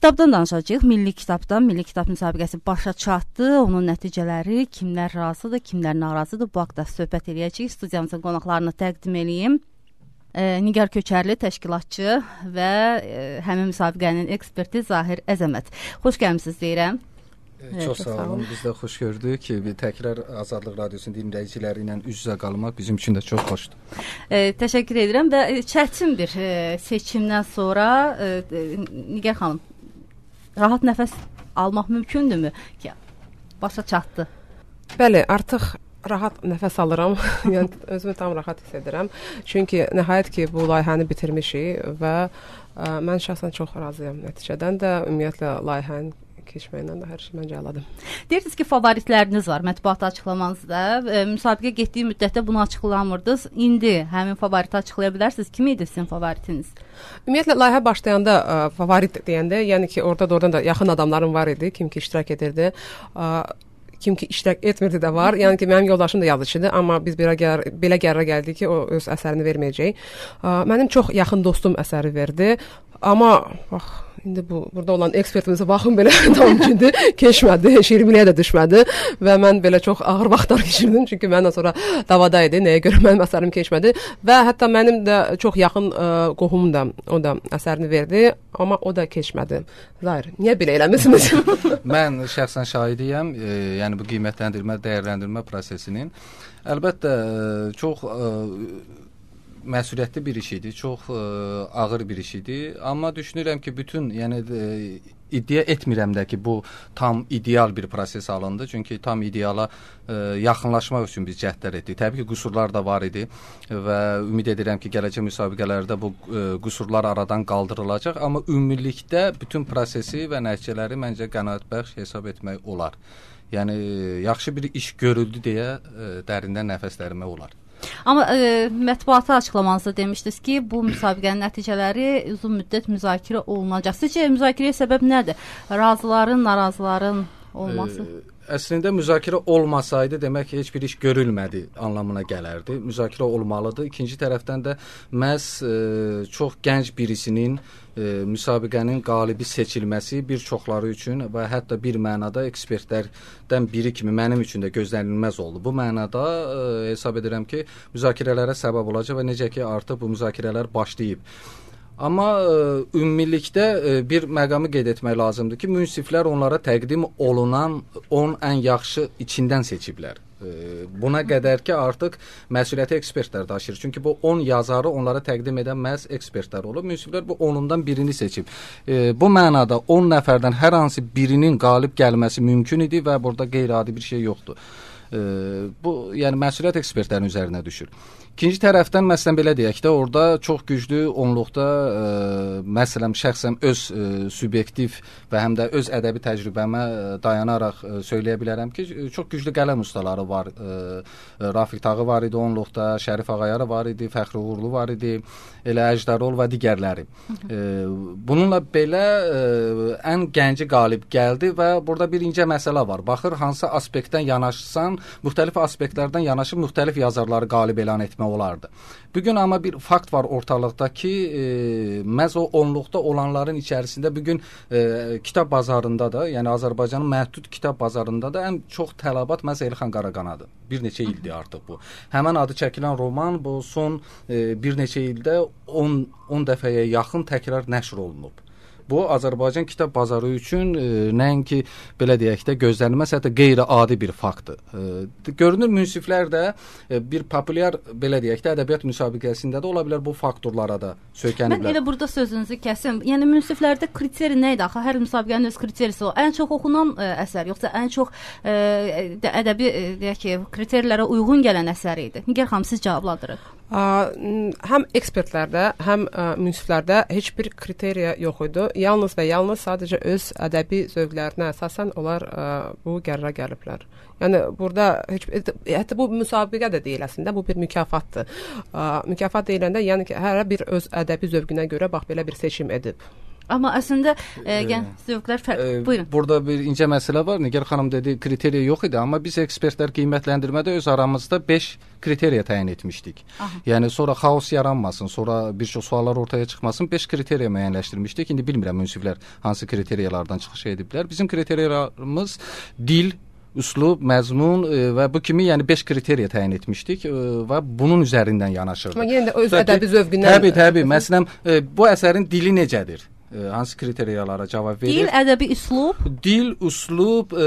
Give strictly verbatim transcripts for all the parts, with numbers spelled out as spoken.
kitabdan danışacağıq. Milli kitabdan, Milli kitab müsabiqəsi başa çatdı. Onun nəticələri, kimlər razıdır, kimlər narazıdır. Bu haqda söhbət edəcəyik. Studiyamızın qonaqlarını təqdim edeyim. E, Nigar Köçərli, təşkilatçı və e, həmin müsabiqənin eksperti Zahir Əzəmət. Xoş gəlmisiniz deyirəm. Evet, çox sağ olun. Biz də xoş gördük ki, təkrar Azadlıq Radiosunun dinləyiciləri ilə üz-üzə qalmaq bizim üçün də çox xoşdur. E, təşəkkür edirəm və çətin bir e, seçimdən sonra e, Nigar xanım, rahat nəfəs almaq mümkündürmü ki, başa çatdı? Bəli, artıq rahat nəfəs alıram. Yəni özümü tam rahat hiss edirəm. Çünki nəhayət ki, bu layihəni bitirmişik və ə, mən şəxsən çox razıyam nəticədən də, ümumiyyətlə layihənin keçməklə də hər şey məncə əladır. Deyirsiniz ki, favoritləriniz var mətbuata açıqlamanızda. E, müsabiqə getdiyi müddətdə bunu açıqlamırdınız. İndi həmin favoriti açıqlaya bilərsiniz. Kim idi sizin favoritiniz? Ümumiyyətlə, layihə başlayanda ə, favorit deyəndə, yəni ki, orada da oradan da yaxın adamlarım var idi, kim ki iştirak edirdi. Ə, kim ki iştirak etmirdi də var. Yəni ki, mənim yoldaşım da yazıcıdır, amma biz belə, gəl belə qərara gəldik ki, o öz əsərini verməyəcək. Ə, mənim çox yaxın dostum əsəri verdi. Amma bax, indi bu burada olan ekspertimizə baxın belə tam gündür, keçmədi, şiirbiliyə də düşmədi və mən belə çox ağır vaxtlar keçirdim, çünki məndən sonra davada idi, nəyə görə mənim əsərim keçmədi və hətta mənim də çox yaxın ə, qohumum da o da əsərini verdi, amma o da keçmədi. Zahir, niyə belə eləmisiniz? Mən şəxsən şahidiyəm, e, yəni bu qiymətləndirmə, dəyərləndirmə prosesinin. Əlbəttə çox ə, məsuliyyətli bir iş idi, çox ə, ağır bir iş idi. Amma düşünürəm ki, bütün, yəni ə, iddia etmirəm də ki, bu tam ideal bir proses alındı. Çünki tam ideala ə, yaxınlaşmaq üçün biz cəhdlər etdik. Təbii ki, qüsurlar da var idi və ümid edirəm ki, gələcək müsabiqələrdə bu ə, qüsurlar aradan qaldırılacaq. Amma ümumilikdə bütün prosesi və nəticələri məncə qənaətbəxş hesab etmək olar. Yəni yaxşı bir iş görüldü deyə ə, dərindən nəfəsləmək olar. Amma e, mətbuata açıqlamanızda demişdiniz ki, bu müsabiqənin nəticələri uzun müddət müzakirə olunacaq. Sizcə müzakirəyə səbəb nədir? Razıların, narazıların olması? E, əslində müzakirə olmasaydı demək ki, heç bir iş görülmədi anlamına gələrdi. Müzakirə olmalıdır. İkinci tərəfdən də məhz e, çox gənc birisinin e, müsabiqənin qalibi seçilməsi bir çoxları üçün və hətta bir mənada ekspertlərdən biri kimi mənim üçün də gözlənilməz oldu. Bu mənada e, hesab edirəm ki, müzakirələrə səbəb olacaq və necə ki, artıq bu müzakirələr başlayıb. Amma ə, ümumilikdə ə, bir məqamı qeyd etmək lazımdır ki, münsiflər onlara təqdim olunan on ən yaxşı içindən seçiblər. Ə, buna qədər ki, artıq məsuliyyəti ekspertlər daşıyır. Çünki bu on yazarı onlara təqdim edən məhz ekspertlər olub. Münsiflər bu onundan birini seçib. Ə, bu mənada on nəfərdən hər hansı birinin qalib gəlməsi mümkün idi və burada qeyri-adi bir şey yoxdur. Ə, bu, yəni məsuliyyət ekspertlərin üzərinə düşür. İkinci tərəfdən məsələn belə deyək də, orada çox güclü onluqda ə, məsələn şəxsən öz ə, subyektiv və həm də öz ədəbi təcrübəmə ə, dayanaraq ə, söyləyə bilərəm ki, çox güclü qələm ustaları var. Ə, Rafiq Tağı var idi onluqda, Şərif Ağayarı var idi, Fəxri Uğurlu var idi, elə Əcdarol və digərləri. Ə, bununla belə ə, ən gənci qalib gəldi və burada bir incə məsələ var. Baxır hansı aspektdən yanaşsan, müxtəlif aspektlərdən yanaşıb müxtəlif yazarları qalib elan etmək olardı. Bugün amma bir fakt var ortalıqda ki, e, məhz o onluqda olanların içərisində bugün e, kitab bazarında da, yəni Azərbaycanın məhdud kitab bazarında da ən çox tələbat məhz Elxan Qaraqanadır. Bir neçə ildir artıq bu. Həmən adı çəkilən roman bu son e, bir neçə ildə on dəfəyə yaxın təkrar nəşr olunub. Bu Azərbaycan kitab bazarı üçün e, nəinki belə deyək də gözlənilməz, hətta qeyri-adi bir faktdır. E, görünür münsiflər də e, bir populyar belə deyək də ədəbiyyat müsabiqəsində də ola bilər bu faktorlara da söykəniblər. Mən elə burada sözünüzü kəsim. Yəni münsiflərdə kriteri nə idi axı? Hər müsabiqənin öz kriterisi o. Ən çox oxunan ə, əsər, yoxsa ən çox ə, ədəbi ə, deyək ki, kriterlərə uyğun gələn əsər idi? Nigar xanım, siz cavablandırın. Ə, həm ekspertlərdə, həm ə, münsiflərdə heç bir kriteriya yox idi. Yalnız və yalnız sadəcə öz ədəbi zövqlərinə əsasən onlar ə, bu qərara gəliblər. Yəni burada heç hətta bu müsabiqə də deyil əslində, bu bir mükafatdır. Ə, mükafat deyiləndə yəni ki, hər bir öz ədəbi zövqünə görə bax belə bir seçim edib. Amma əslində e, yəni zövqlər fərqli. E, Buyurun. Burada bir incə məsələ var. Nigar xanım dedi, kriteriya yox idi, amma biz ekspertlər qiymətləndirmədə öz aramızda beş kriteriya təyin etmişdik. Aha. Yəni sonra xaos yaranmasın, sonra bir çox suallar ortaya çıxmasın, beş kriteriya müəyyənləşdirmişdik. İndi bilmirəm münsiflər hansı kriteriyalardan çıxış ediblər. Bizim kriteriyalarımız dil, üslub, məzmun e, və bu kimi, yəni beş kriteriya təyin etmişdik e, və bunun üzərindən yanaşırdıq. Amma yenə də öz ədəbi zövqündən. Təbii, təbii. Məsələn, e, bu əsərin dili necədir? E, hansı kriteriyalara cavab verir? Dil, ədəbi, üslub. Dil, üslub, e,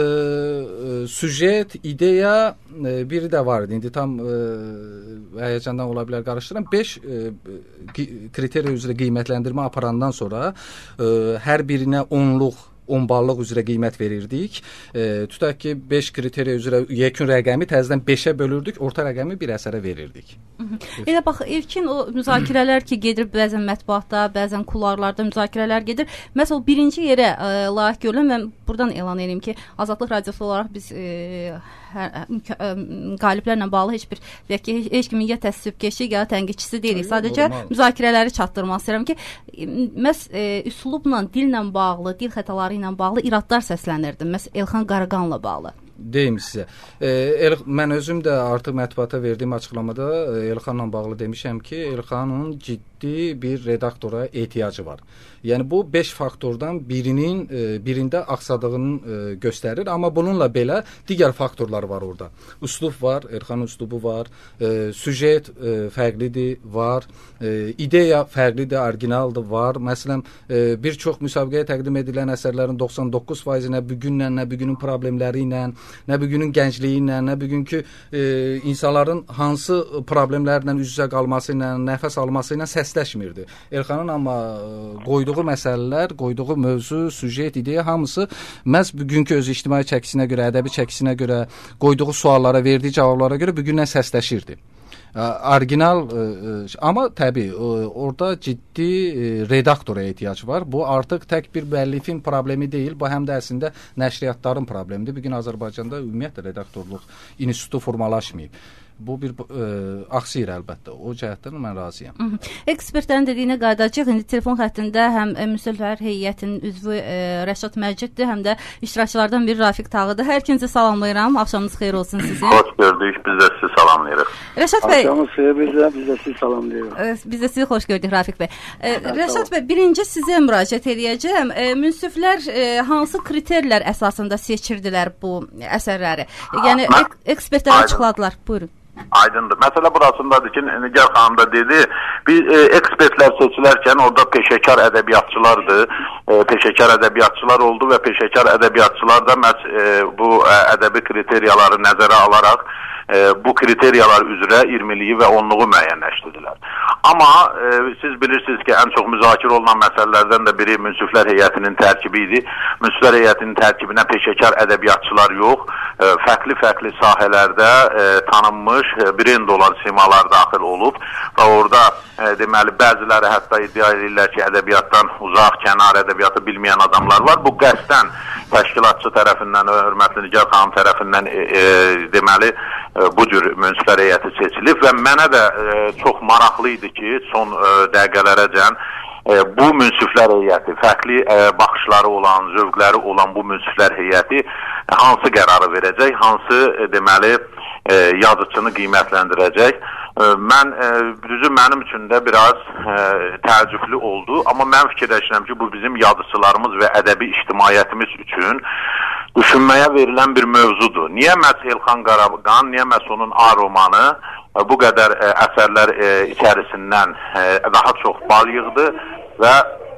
e, süjet, ideya, e, biri də var idi. İndi tam e, həyəcandan ola bilər qarışdıram. beş e, kriteriya üzrə qiymətləndirmə aparandan sonra e, hər birinə onluq on ballıq üzrə qiymət verirdik. E, tutaq ki, beş kriteriya üzrə yekun rəqəmi təzədən beşə bölürdük, orta rəqəmi bir əsərə verirdik. Elə bax, ilkin o müzakirələr ki, gedir bəzən mətbuatda, bəzən kularlarda müzakirələr gedir. Məsələn, birinci yerə ə, layiq görülən, mən buradan elan edeyim ki, Azadlıq Radiosu olaraq biz ə, hər, ə, qaliblərlə bağlı heç bir deyək ki, heç, heç kimin ya təəssübkeşi, ya tənqidçisi deyilik. Sadəcə normal müzakirələri çatdırmaq istəyirəm ki, məs ə, üslubla, dillə bağlı, dil xətaları ilə bağlı iradlar səslənirdi. Məs Elxan Qaraqanla bağlı. Deyim sizə. E, El, mən özüm də artıq mətbuata verdiyim açıqlamada e, Elxanla bağlı demişəm ki, Elxanın ciddi bir redaktora ehtiyacı var. Yəni bu beş faktordan birinin e, birində axsadığını e, göstərir, amma bununla belə digər faktorlar var orada. Üslub var, Elxanın üslubu var, e, süjet e, fərqlidir, var, e, ideya fərqlidir, orijinaldır, var. Məsələn, e, bir çox müsabiqəyə təqdim edilən əsərlərin doxsan doqquz faizi nə bugünlə, nə bugünün problemləri ilə, nə bugünün gəncliyi ilə, nə bugünkü e, insanların hansı problemlərlə üz-üzə qalması ilə, nəfəs alması ilə səsləşmirdi. Elxanın amma qoyduğu məsələlər, qoyduğu mövzu, süjet, ideya hamısı məhz bugünkü öz ictimai çəkisinə görə, ədəbi çəkisinə görə, qoyduğu suallara, verdiyi cavablara görə bugündən səsləşirdi. Orijinal, amma təbii orada ciddi redaktora ehtiyac var. Bu artıq tək bir müəllifin problemi deyil, bu həm də əslində nəşriyyatların problemidir. Bu gün Azərbaycanda ümumiyyətlə redaktorluq institutu formalaşmayıb. Bu bir e, axsıyır əlbəttə. O cəhətdən mən razıyam. Hı -hı. Ekspertlərin dediyinə qayıdacağıq. İndi telefon xəttində həm e, müsəllər heyətinin üzvü e, Rəşad Məciddir, həm də iştirakçılardan biri Rafiq Tağıdır. Hər ikinizi salamlayıram. Axşamınız xeyir olsun sizin. Xoş gördük. Biz də sizi salamlayırıq. Rəşad bəy, axşamınız xeyir, biz də, biz də sizi salamlayırıq. E, biz də sizi xoş gördük Rafiq bəy. E, Rəşad bəy, birinci sizə müraciət edəcəm. E, münsiflər e, hansı kriterlər əsasında seçirdilər bu əsərləri? Yəni ek, ekspertlər açıqladılar. Buyurun. Aydındır. Məsələ burasındadır ki, Nigar xanım da dedi, biz e, ekspertlər seçilərkən orada peşəkar ədəbiyyatçılardır. E, peşəkar ədəbiyyatçılar oldu və peşəkar ədəbiyyatçılar da məhz e, bu ə, ədəbi kriteriyaları nəzərə alaraq e, bu kriteriyalar üzrə iyirmiliyi və onluğu müəyyənləşdirdilər. Amma e, siz bilirsiniz ki, ən çox müzakirə olunan məsələlərdən də biri münsiflər heyətinin tərkibi idi. Münsiflər heyətinin tərkibinə peşəkar ədəbiyyatçılar yox, e, fərqli-fərqli sahələrdə e, tanınmış, e, brend olan simalar daxil olub və orada e, deməli bəziləri hətta iddia edirlər ki, ədəbiyyatdan uzaq, kənar ədəbiyyatı bilməyən adamlar var. Bu qəsdən təşkilatçı tərəfindən, hörmətli Nigar xanım tərəfindən e, e, deməli e, bu cür münsiflər heyəti seçilib və mənə də e, çox maraqlı idi ki, son e, dəqiqələrəcən e, bu münsiflər heyəti, fərqli e, baxışları olan, zövqləri olan bu münsiflər heyəti e, hansı qərarı verəcək, hansı e, deməli e, yazıçını qiymətləndirəcək. E, mən, e, düzü mənim üçün də biraz e, təəccüblü oldu, amma mən fikirləşirəm ki, bu bizim yazıçılarımız və ədəbi ictimaiyyətimiz üçün düşünməyə verilən bir mövzudur. Niyə məhz Elxan Qaraqan, niyə məhz onun A romanı bu qədər e, əsərlər e, içərisindən e, daha çox bal yığdı və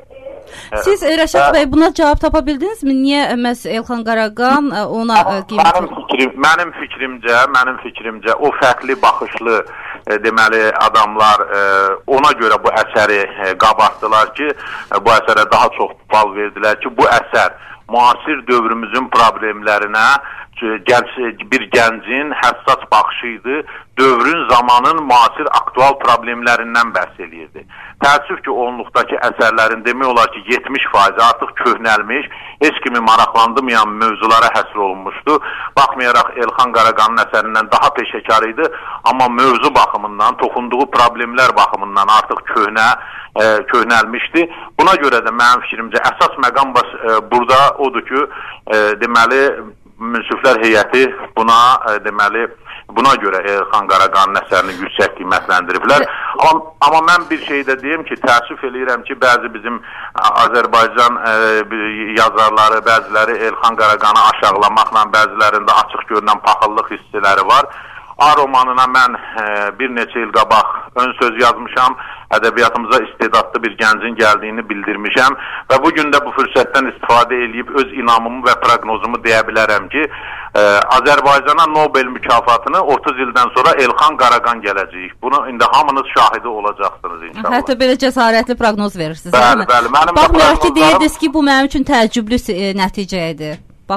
siz e, Rəşad bəy buna cavab tapa bildinizmi? Niyə məhz Elxan Qaraqan ona e, qiymət mənim, fikrim, mənim fikrimcə, mənim fikrimcə o fərqli baxışlı e, deməli adamlar e, ona görə bu əsəri e, qabartdılar ki, e, bu əsərə daha çox bal verdilər ki, bu əsər müasir dövrümüzün problemlərinə gənc, bir gəncin həssas baxışı idi, dövrün, zamanın müasir aktual problemlərindən bəhs eləyirdi. Təəssüf ki, onluqdakı əsərlərin demək olar ki, yetmiş faizi artıq köhnəlmiş, heç kimi maraqlandırmayan mövzulara həsr olunmuşdu. Baxmayaraq Elxan Qaraqanın əsərindən daha peşəkar idi, amma mövzu baxımından, toxunduğu problemlər baxımından artıq köhnə, e, köhnəlmişdi. Buna görə də mənim fikrimcə əsas məqam bas, e, burada odur ki, e, deməli münsiflər heyəti buna e, deməli buna görə Elxan Qaraqanın əsərini yüksək qiymətləndiriblər. Amma, amma mən bir şey də deyim ki, təəssüf eləyirəm ki, bəzi bizim Azərbaycan e, yazarları, bəziləri Elxan Qaraqanı aşağılamaqla, bəzilərində açıq görünən paxıllıq hissləri var. A romanına mən e, bir neçə il qabaq ön söz yazmışam, ədəbiyyatımıza istedadlı bir gəncin gəldiyini bildirmişəm və bugün də bu fürsətdən istifadə edib öz inamımı və proqnozumu deyə bilərəm ki, e, Azərbaycana Nobel mükafatını otuz ildən sonra Elxan Qaraqan gələcək. Bunu indi hamınız şahidi olacaqsınız inşallah. Hətta belə cəsarətli proqnoz verirsiniz. Bəli, bəli. Baxmayaraq ki, deyirdiniz ki, bu mənim üçün təəccüblü e, nəticə idi.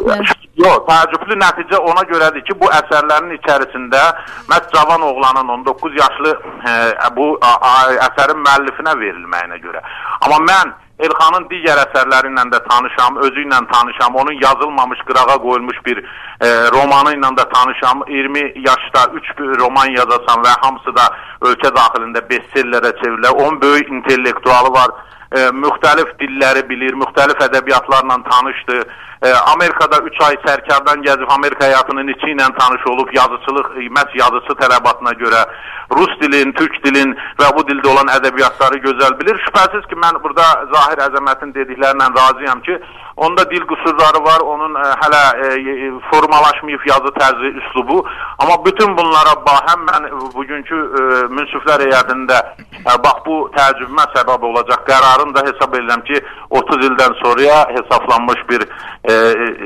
Yox, təəccüblü nəticə ona görədir ki, bu əsərlərin içərisində məhz cavan oğlanın on doqquz yaşlı e, bu a, a, əsərin müəllifinə verilməyinə görə. Amma mən Elxanın digər əsərləri ilə də tanışam, özü ilə tanışam, onun yazılmamış, qırağa qoyulmuş bir e, romanı ilə də tanışam. iyirmi yaşda üç roman yazasan və hamısı da ölkə daxilində bestsellerə çevrilir. Onun böyük intellektualı var, e, müxtəlif dilləri bilir, müxtəlif ədəbiyyatlarla tanışdır. Amerikada üç ay sərkardan gəzib Amerika həyatının içi ilə tanış olub, yazıçılıq, məhz yazıçı tələbatına görə Rus dilin, Türk dilin və bu dildə olan ədəbiyyatları gözəl bilir. Şübhəsiz ki, mən burada Zahir Əzəmətin dediklərindən razıyam ki, onda dil qüsurları var, onun ə, hələ ə, formalaşmayıb yazı tərzi, üslubu. Amma bütün bunlara bahəm mən bugünkü ə, münsiflər heyətində ə, bax bu təəccübümə səbəb olacaq qərarın da hesab edirəm ki, otuz ildən sonraya hesablanmış bir ə,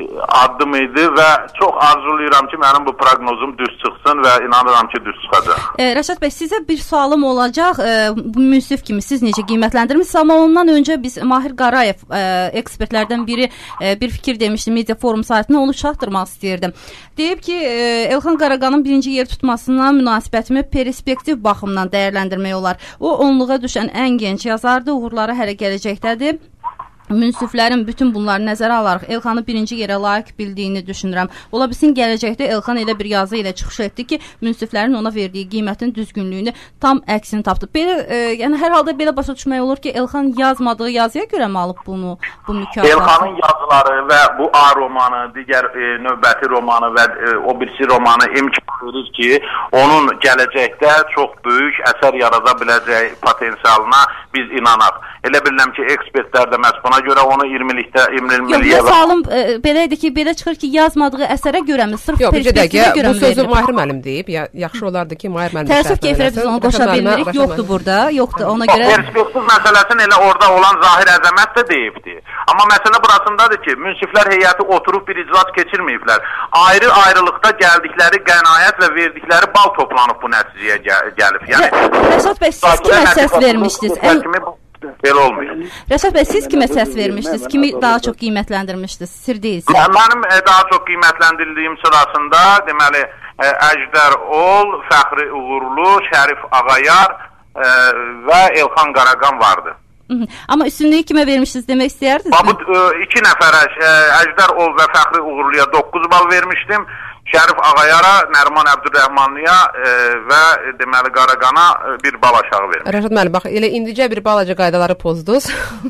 addım idi və çox arzulayıram ki, mənim bu proqnozum düz çıxsın və inanıram ki, düz çıxacaq. E, Rəşad bəy, sizə bir sualım olacaq. E, bu münsif kimi siz necə qiymətləndirmişsiniz? Amma ondan öncə biz Mahir Qarayev e, ekspertlərdən biri e, bir fikir demişdi Media Forum saytına, onu çatdırmaq istəyirdim. Deyib ki, e, Elxan Qaraqanın birinci yer tutmasına münasibətimi perspektiv baxımdan dəyərləndirmək olar. O onluğa düşən ən gənc yazardır, uğurları hələ gələcəkdədir. Münsiflərin bütün bunları nəzərə alaraq Elxanı birinci yerə layiq bildiyini düşünürəm. Ola bilsin gələcəkdə Elxan elə bir yazı ilə çıxış etdi ki, münsiflərin ona verdiyi qiymətin düzgünlüyünü tam əksini tapdı. Belə, e, yəni hər halda belə başa düşmək olur ki, Elxan yazmadığı yazıya görə mi alıb bunu, bu mükafatı? Elxanın yazıları və bu A romanı, digər e, növbəti romanı və e, o birisi romanı imkan verir ki, onun gələcəkdə çox böyük əsər yarada biləcəyi potensialına biz inanaq. Elə bilirəm ki, ekspertlər də məhz buna görə onu iyirmilikdə iyirmiliyə Yox, sualım e, belə idi ki, belə çıxır ki, yazmadığı əsərə görəmi, sırf Yox, perspektivə görə mi verilir? Bu sözü Mahir müəllim deyib. Ya, yaxşı olardı ki, Mahir müəllim təəssüf ki, efirə biz onu qoşa bilmirik. Yoxdur burada, yoxdur. Ona görə perspektiv məsələsini elə orada olan Zahir Əzəmət də deyibdi. Amma məsələ burasındadır ki, münsiflər heyəti oturub bir iclas keçirməyiblər. Ayrı-ayrılıqda gəldikləri qənaət və verdikləri bal toplanıb bu nəticəyə gəl gəlib. Yəni Rəşad bəy, siz kimə səs vermişdiniz? Belə olmuyor. Rəşad bəy, siz kimə səs vermişdiniz? Kimi daha çox qiymətləndirmişdiniz? Sir deyilsin. Mənim e, daha çox qiymətləndirdiyim sırasında deməli e, Əjdər Ol, Fəxri Uğurlu, Şərif Ağayar e, və Elxan Qaraqan vardı. Hı -hı. Amma üstünlüyü kimə vermişsiniz demək istəyirdiniz? Bu e, iki nəfərə e, Əjdər Ol və Fəxri Uğurluya doqquz bal vermişdim. Şərif Ağayara, Nərman Əbdürrəhmanlıya e, və deməli Qaraqana e, bir bal aşağı vermiş. Rəşad müəllim, bax elə indicə bir balaca qaydaları pozdunuz.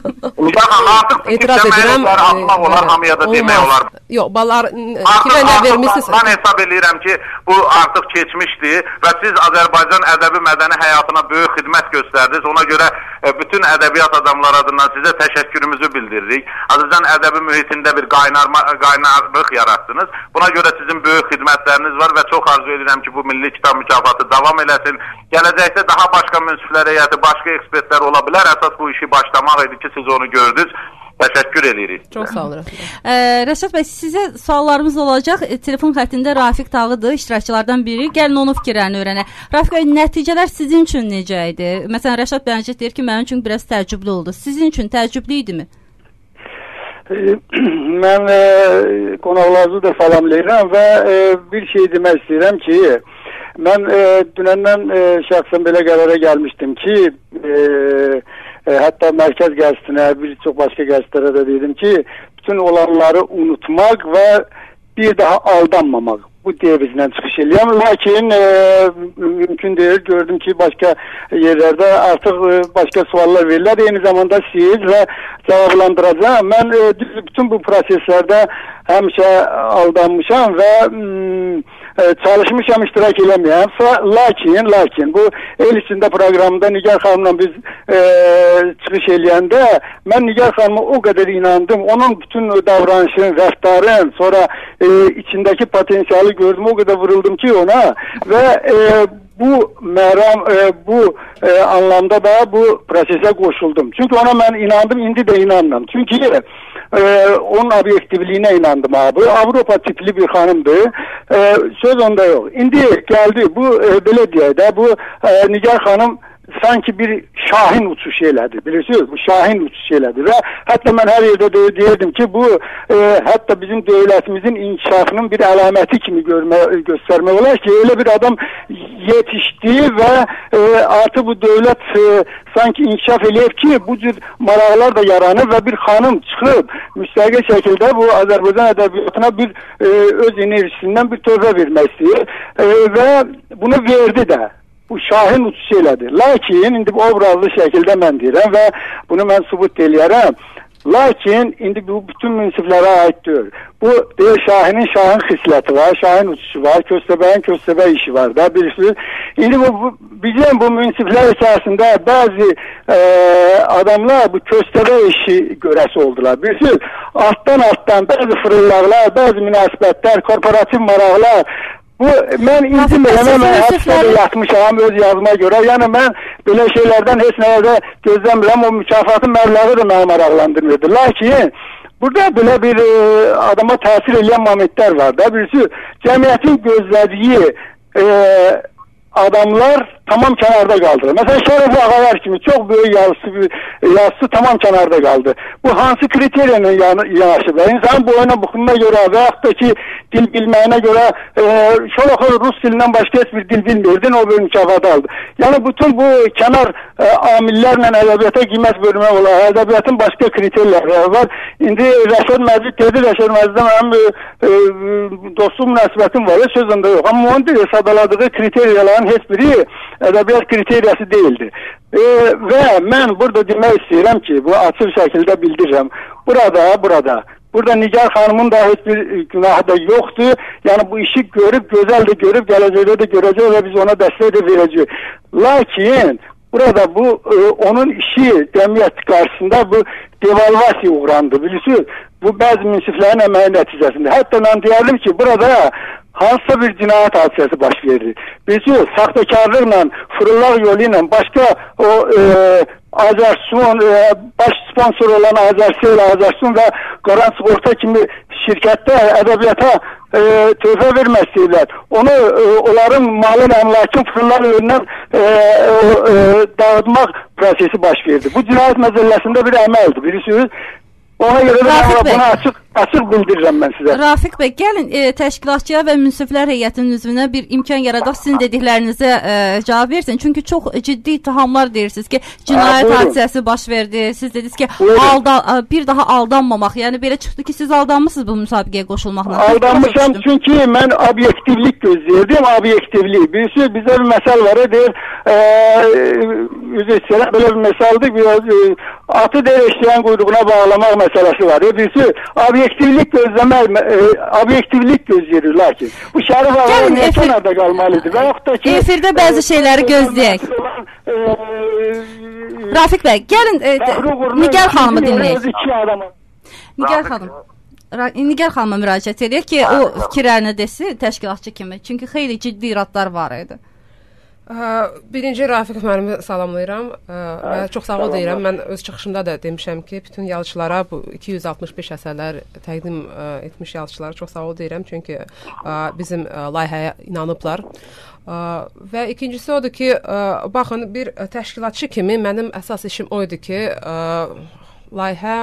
Baxın, artıq etiraz edirəm. Atmaq olar, hamıya da demək olar. Yox, ballar kimə nə vermisiniz? Mən hesab edirəm ki, bu artıq keçmişdir və siz Azərbaycan ədəbi mədəni həyatına böyük xidmət göstərdiniz. Ona görə e, bütün ədəbiyyat adamları adından sizə təşəkkürümüzü bildiririk. Azərbaycan ədəbi mühitində bir qaynarma, qaynarlıq yaratdınız. Buna görə sizin böyük xidmətləriniz var və çox arzu edirəm ki, bu Milli Kitab mükafatı davam eləsin. Gələcəkdə daha başqa münsiflər heyəti, başqa ekspertlər ola bilər. Əsas bu işi başlamaq idi ki, siz onu gördünüz. Təşəkkür edirik. Çox sağ olun Rəşad. E, Rəşad bəy, sizə suallarımız olacaq. E, telefon xəttində Rafiq Tağıdır, iştirakçılardan biri. Gəlin onun fikirlərini öyrənək. Rafiq bəy, nəticələr sizin üçün necə idi? Məsələn, Rəşad bəy deyir ki, mənim üçün biraz təəccüblü oldu. Sizin üçün təəccüblü idimi? Mən e, qonaqlarınızı da salamlayıram və e, bir şey demək istəyirəm ki, mən e, dünəndən e, şəxsən belə qərara gəlmişdim ki, e, e, hətta mərkəz qəzetinə, bir çox başqa qəzetlərə də dedim ki, bütün olanları unutmaq və bir daha aldanmamaq. Bu devizlə çıxış eləyəm. Lakin e, mümkün deyil. Gördüm ki, başqa yerlərdə artıq e, başqa suallar verirlər. Eyni zamanda siz və cavablandıracağım. Mən e, bütün bu proseslərdə həmişə aldanmışam və mm, e, çalışmışam iştirak eləməyəm. Lakin, lakin bu el içində proqramında Nigar xanımla biz e, çıxış eləyəndə mən Nigar xanıma o qədər inandım. Onun bütün davranışın, rəftarın, sonra e, içindəki potensialı gördüm, o kadar vuruldum ki ona ve e, bu məram, e, bu e, anlamda da bu prosese koşuldum. Çünkü ona ben inandım, indi de inanmam. Çünkü e, onun objektivliğine inandım abi. Avrupa tipli bir hanımdı. E, söz onda yok. İndi geldi bu e, belediyede bu e, Nigar Hanım sanki bir şahin uçuş elədi. Bilirsiniz, bu şahin uçuş elədi və hətta mən hər yerdə de deyirdim ki, bu e, hətta bizim dövlətimizin inkişafının bir əlaməti kimi görmə, göstərmək olar ki, elə bir adam yetişdi və e, artıq bu dövlət e, sanki inkişaf eləyib ki, bu cür maraqlar da yaranır və bir xanım çıxıb müstəqil şəkildə bu Azərbaycan ədəbiyyatına bir e, öz enerjisindən bir tövbə vermək istəyir e, və bunu verdi də. Bu şahin uçuş elədi. Lakin indi bu obrazlı şəkildə mən deyirəm və bunu mən sübut eləyərəm. Lakin indi bu bütün münsiflərə aid deyil. Bu deyir, şahinin şahin xisləti var, şahin uçuşu var, köstəbəyin köstəbə işi var da, bilirsiniz. İndi bu, bu bizim bu münsiflər içərisində bəzi e, adamlar bu köstəbə işi görəsi oldular. Bilirsiniz, altdan altdan bəzi fırıllaqlar, bəzi münasibətlər, korporativ maraqlar. Bu mən indi mən həbsdə yatmışam öz yazıma görə. Yəni mən belə şeylərdən heç nəyə gözləmirəm. O mükafatın məbləği də məni maraqlandırmırdı. Lakin burada belə bir e, adama təsir edən momentlər var da. Birisi cəmiyyətin gözlədiyi e, adamlar tamam kənarda qaldı. Məsələn, Şərəf ağalar kimi çox böyük yazısı, yazısı tamam kənarda qaldı. Bu hansı kriteriyanın yanaşıb? İnsanın boyuna buxununa görə və yaxud da ki, dil bilməyinə görə e, Şoloxov Rus dilindən başqa heç bir dil bilmirdin, o bir mükafatı aldı. Yəni, bütün bu kənar e, amillərlə ədəbiyyata qiymət bölmək olar. Ədəbiyyatın başqa kriterləri var. İndi Rəşad Məcid dedi, Rəşad Məciddən mənim e, e, dostum münasibətim var, sözündə yox. Amma onun deyil, sadaladığı kriteriyaların heç biri ədəbiyyat kriteriyası değildi. E, və mən burada demək istəyirəm ki, bu açıq şəkildə bildirirəm. Burada, burada, burada Nigar xanımın da heç bir günahı da yoxdur. Yəni bu işi görüb, gözəl də görüb, gələcəkdə də görəcək və biz ona dəstək də verəcəyik. Lakin burada bu e, onun işi cəmiyyət qarşısında bu devalvasiya uğrandı, bilirsiniz. Bu bəzi münsiflərin əməyi nəticəsində. Hətta mən deyərdim ki, burada hansısa bir cinayət hadisəsi baş verir. Bilirsiniz, saxtakarlıqla, fırıllaq yolu ilə başqa o e, Azərsun, e, baş sponsor olan Azərsel, Azərsun və Qaran Sığorta kimi şirkətdə ədəbiyyata e, tövbə vermək istəyirlər. Onu, e, onların malın əmlakın fırıllaq yolundan e, e, dağıtmaq prosesi baş verdi. Bu cinayət məcəlləsində bir əməldir, bilirsiniz. Ona görə də bunu açıq, açıq bildirirəm mən sizə. Rafiq bəy, gəlin e, təşkilatçıya və münsiflər heyətinin üzvünə bir imkan yaradaq, sizin dediklərinizə e, cavab versin. Çünki çox ciddi ittihamlar deyirsiniz ki, cinayət ha, hadisəsi baş verdi. Siz dediniz ki, aldan, bir daha aldanmamaq. Yəni belə çıxdı ki, siz aldanmışsınız bu müsabiqəyə qoşulmaqla. Aldanmışam çünki mən obyektivlik gözləyirdim, obyektivlik. Birisi bizə bir məsəl var, deyir, e, üzr istəyirəm, belə bir məsəldir, biraz e, atı dəyişləyən quyruğuna bağlamaq məsələsi var. E, birisi obyektivlik gözləmək, e, obyektivlik gözləyir, lakin bu Şərif ağalar niyə kənarda qalmalıdır? Və yaxud da ki, efirdə bəzi e, şeyləri gözləyək. E, Rafiq bəy, gəlin e, Nigar xanımı dinləyək. Nigar xanım. Nigar xanıma müraciət edək ki, o fikirlərini desin təşkilatçı kimi. Çünki xeyli ciddi iradlar var idi. Birinci Rafiq müəllimi salamlayıram və çox sağ ol deyirəm. Mən öz çıxışımda da demişəm ki, bütün yazıçılara bu iki yüz altmış beş əsərlər təqdim etmiş yazıçılara çox sağ ol deyirəm. Çünki bizim layihəyə inanıblar. Və ikincisi odur ki, baxın, bir təşkilatçı kimi mənim əsas işim o idi ki, layihə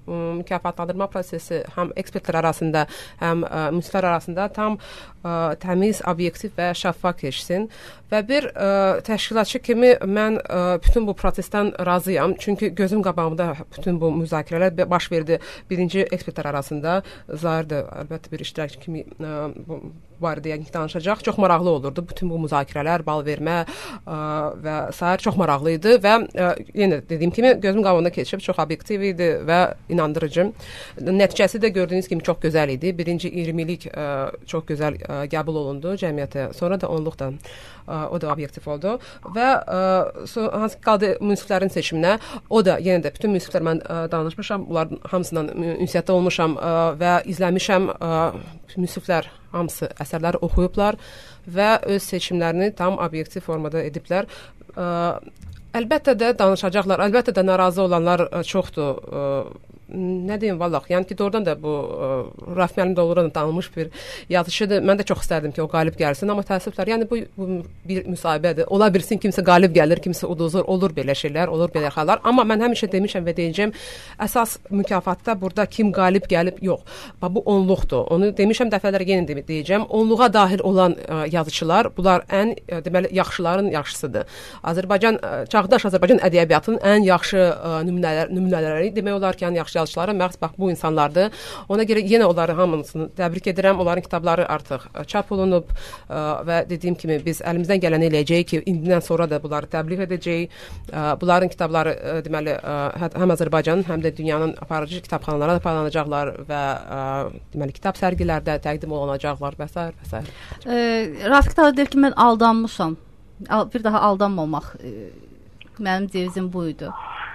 mükafatlandırma prosesi həm ekspertlər arasında, həm ə, münsiflər arasında tam ə, təmiz, obyektiv və şəffaf keçsin. Və bir ə, təşkilatçı kimi mən ə, bütün bu prosesdən razıyam. Çünki gözüm qabağımda bütün bu müzakirələr baş verdi. Birinci ekspertlər arasında Zahir də əlbəttə bir iştirakçı kimi ə, bu barədə yəni danışacaq. Çox maraqlı olurdu bütün bu müzakirələr, bal vermə ə, və sair çox maraqlı idi və ə, yenə dediyim kimi gözüm qabağında keçib çox obyektiv idi və inandırıcı. Nəticəsi də gördüyünüz kimi çox gözəl idi. Birinci iyirmilik ə, çox gözəl ə, qəbul olundu cəmiyyətə. Sonra da onluqdan ə, o da obyektiv oldu və ə, so, hansı qaldı münsiflərin seçiminə. O da yenə də bütün münsiflər mən ə, danışmışam. Bunların hamısından ünsiyyətdə olmuşam ə, və izləmişəm. Ə, münsiflər hamısı əsərləri oxuyublar və öz seçimlərini tam obyektiv formada ediblər. Ə, əlbəttə də danışacaqlar, əlbəttə də narazı olanlar ə, çoxdur. Ə, nə deyim vallah, yəni ki, doğrudan da bu ə, Rauf müəllim doğrudan tanınmış bir yazıçıdır. Mən də çox istərdim ki, o qalib gəlsin, amma təəssüflər, yəni bu, bu bir müsahibədir. Ola bilsin kimsə qalib gəlir, kimsə uduzur, olur belə şeylər, olur belə xəyalar. Amma mən həmişə demişəm və deyəcəm, əsas mükafatda burada kim qalib gəlib, yox. Bax, bu onluqdur. Onu demişəm dəfələrlə yenə deyəcəm. Onluğa dahil olan ə, yazıçılar, bunlar ən ə, deməli yaxşıların yaxşısıdır. Azərbaycan ə, çağdaş Azərbaycan ədəbiyyatının ən yaxşı ə, nümunələr, nümunələri demək olar ki, ən yaxşı yazıçıları məhz bax bu insanlardır. Ona görə yenə onları hamısını təbrik edirəm. Onların kitabları artıq çap olunub ə, və dediyim kimi biz əlimizdən gələni eləyəcəyik ki, indidən sonra da bunları təbliğ edəcəyik. Ə, bunların kitabları ə, deməli ə, həm Azərbaycanın, həm də dünyanın aparıcı kitabxanalarına da paylanacaqlar və ə, deməli kitab sərgilərdə təqdim olunacaqlar və s. və s. E, Rafiq da deyir ki, mən aldanmışam. Bir daha aldanmamaq. E, mənim devizim bu idi.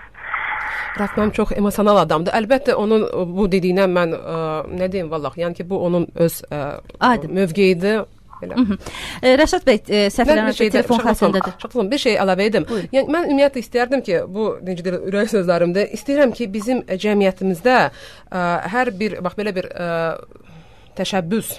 Rauf müəllim çox emosional adamdır. Əlbəttə onun bu dediyinə mən ə, nə deyim vallah, yəni ki bu onun öz ə, mövqeyidir. Belə. E, Rəşad bəy, e, səhvlərlə telefon xəttindədir. Şaxtılım, bir şey əlavə edim. Yəni mən ümumiyyətlə istərdim ki, bu necə deyirlər, ürək sözlərimdə istəyirəm ki, bizim cəmiyyətimizdə ə, hər bir bax belə bir ə, təşəbbüs,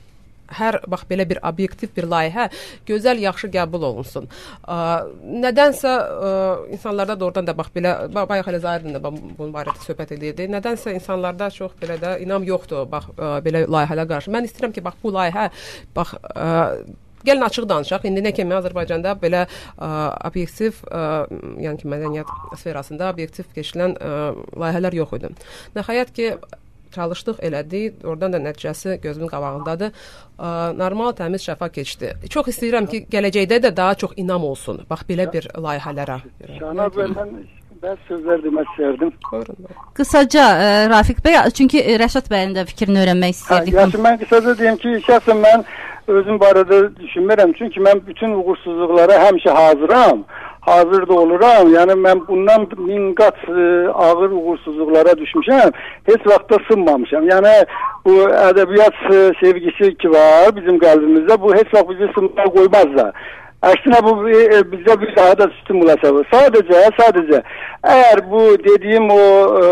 hər bax belə bir obyektiv bir layihə gözəl, yaxşı qəbul olunsun. Ə, nədənsə ə, insanlarda doğrudan da bax belə bayaq hələ Zahirdən də bunun barədə söhbət edirdi. Nədənsə insanlarda çox belə də inam yoxdur bax ə, belə layihələrə qarşı. Mən istəyirəm ki, bax bu layihə bax ə, gəlin açıq danışaq. İndi nə kimi Azərbaycanda belə ə, obyektiv, ə, yəni ki, mədəniyyət sferasında obyektiv keçirilən ə, layihələr yox idi. Nəhayət ki, çalışdıq, elədik. Oradan da nəticəsi gözümün qabağındadır. Ə, normal, təmiz, şəffaf keçdi. Çox istəyirəm ki, gələcəkdə də daha çox inam olsun. Bax belə bir layihələrə. Şahnaz bəy, mən bəzi sözlər demək istərdim. Buyurun. Qısaca ə, Rafiq bəy, çünki Rəşad bəyin də fikrini öyrənmək istəyirdik. Hə, yəni mən qısaca deyim ki, şəxsən mən özüm barədə düşünmürəm. Çünki mən bütün uğursuzluqlara həmişə hazıram. Hazır da oluram. Yəni mən bundan min qat e, ağır uğursuzluqlara düşmüşəm. Heç vaxtda sınmamışam. Yəni bu ədəbiyyat e, sevgisi ki var bizim qəlbimizdə, bu heç vaxt bizi sınmaya qoymaz da. Əksinə bu e, bizdə bir daha da stimulyasiya var. Sadəcə, sadəcə əgər bu dediyim o e,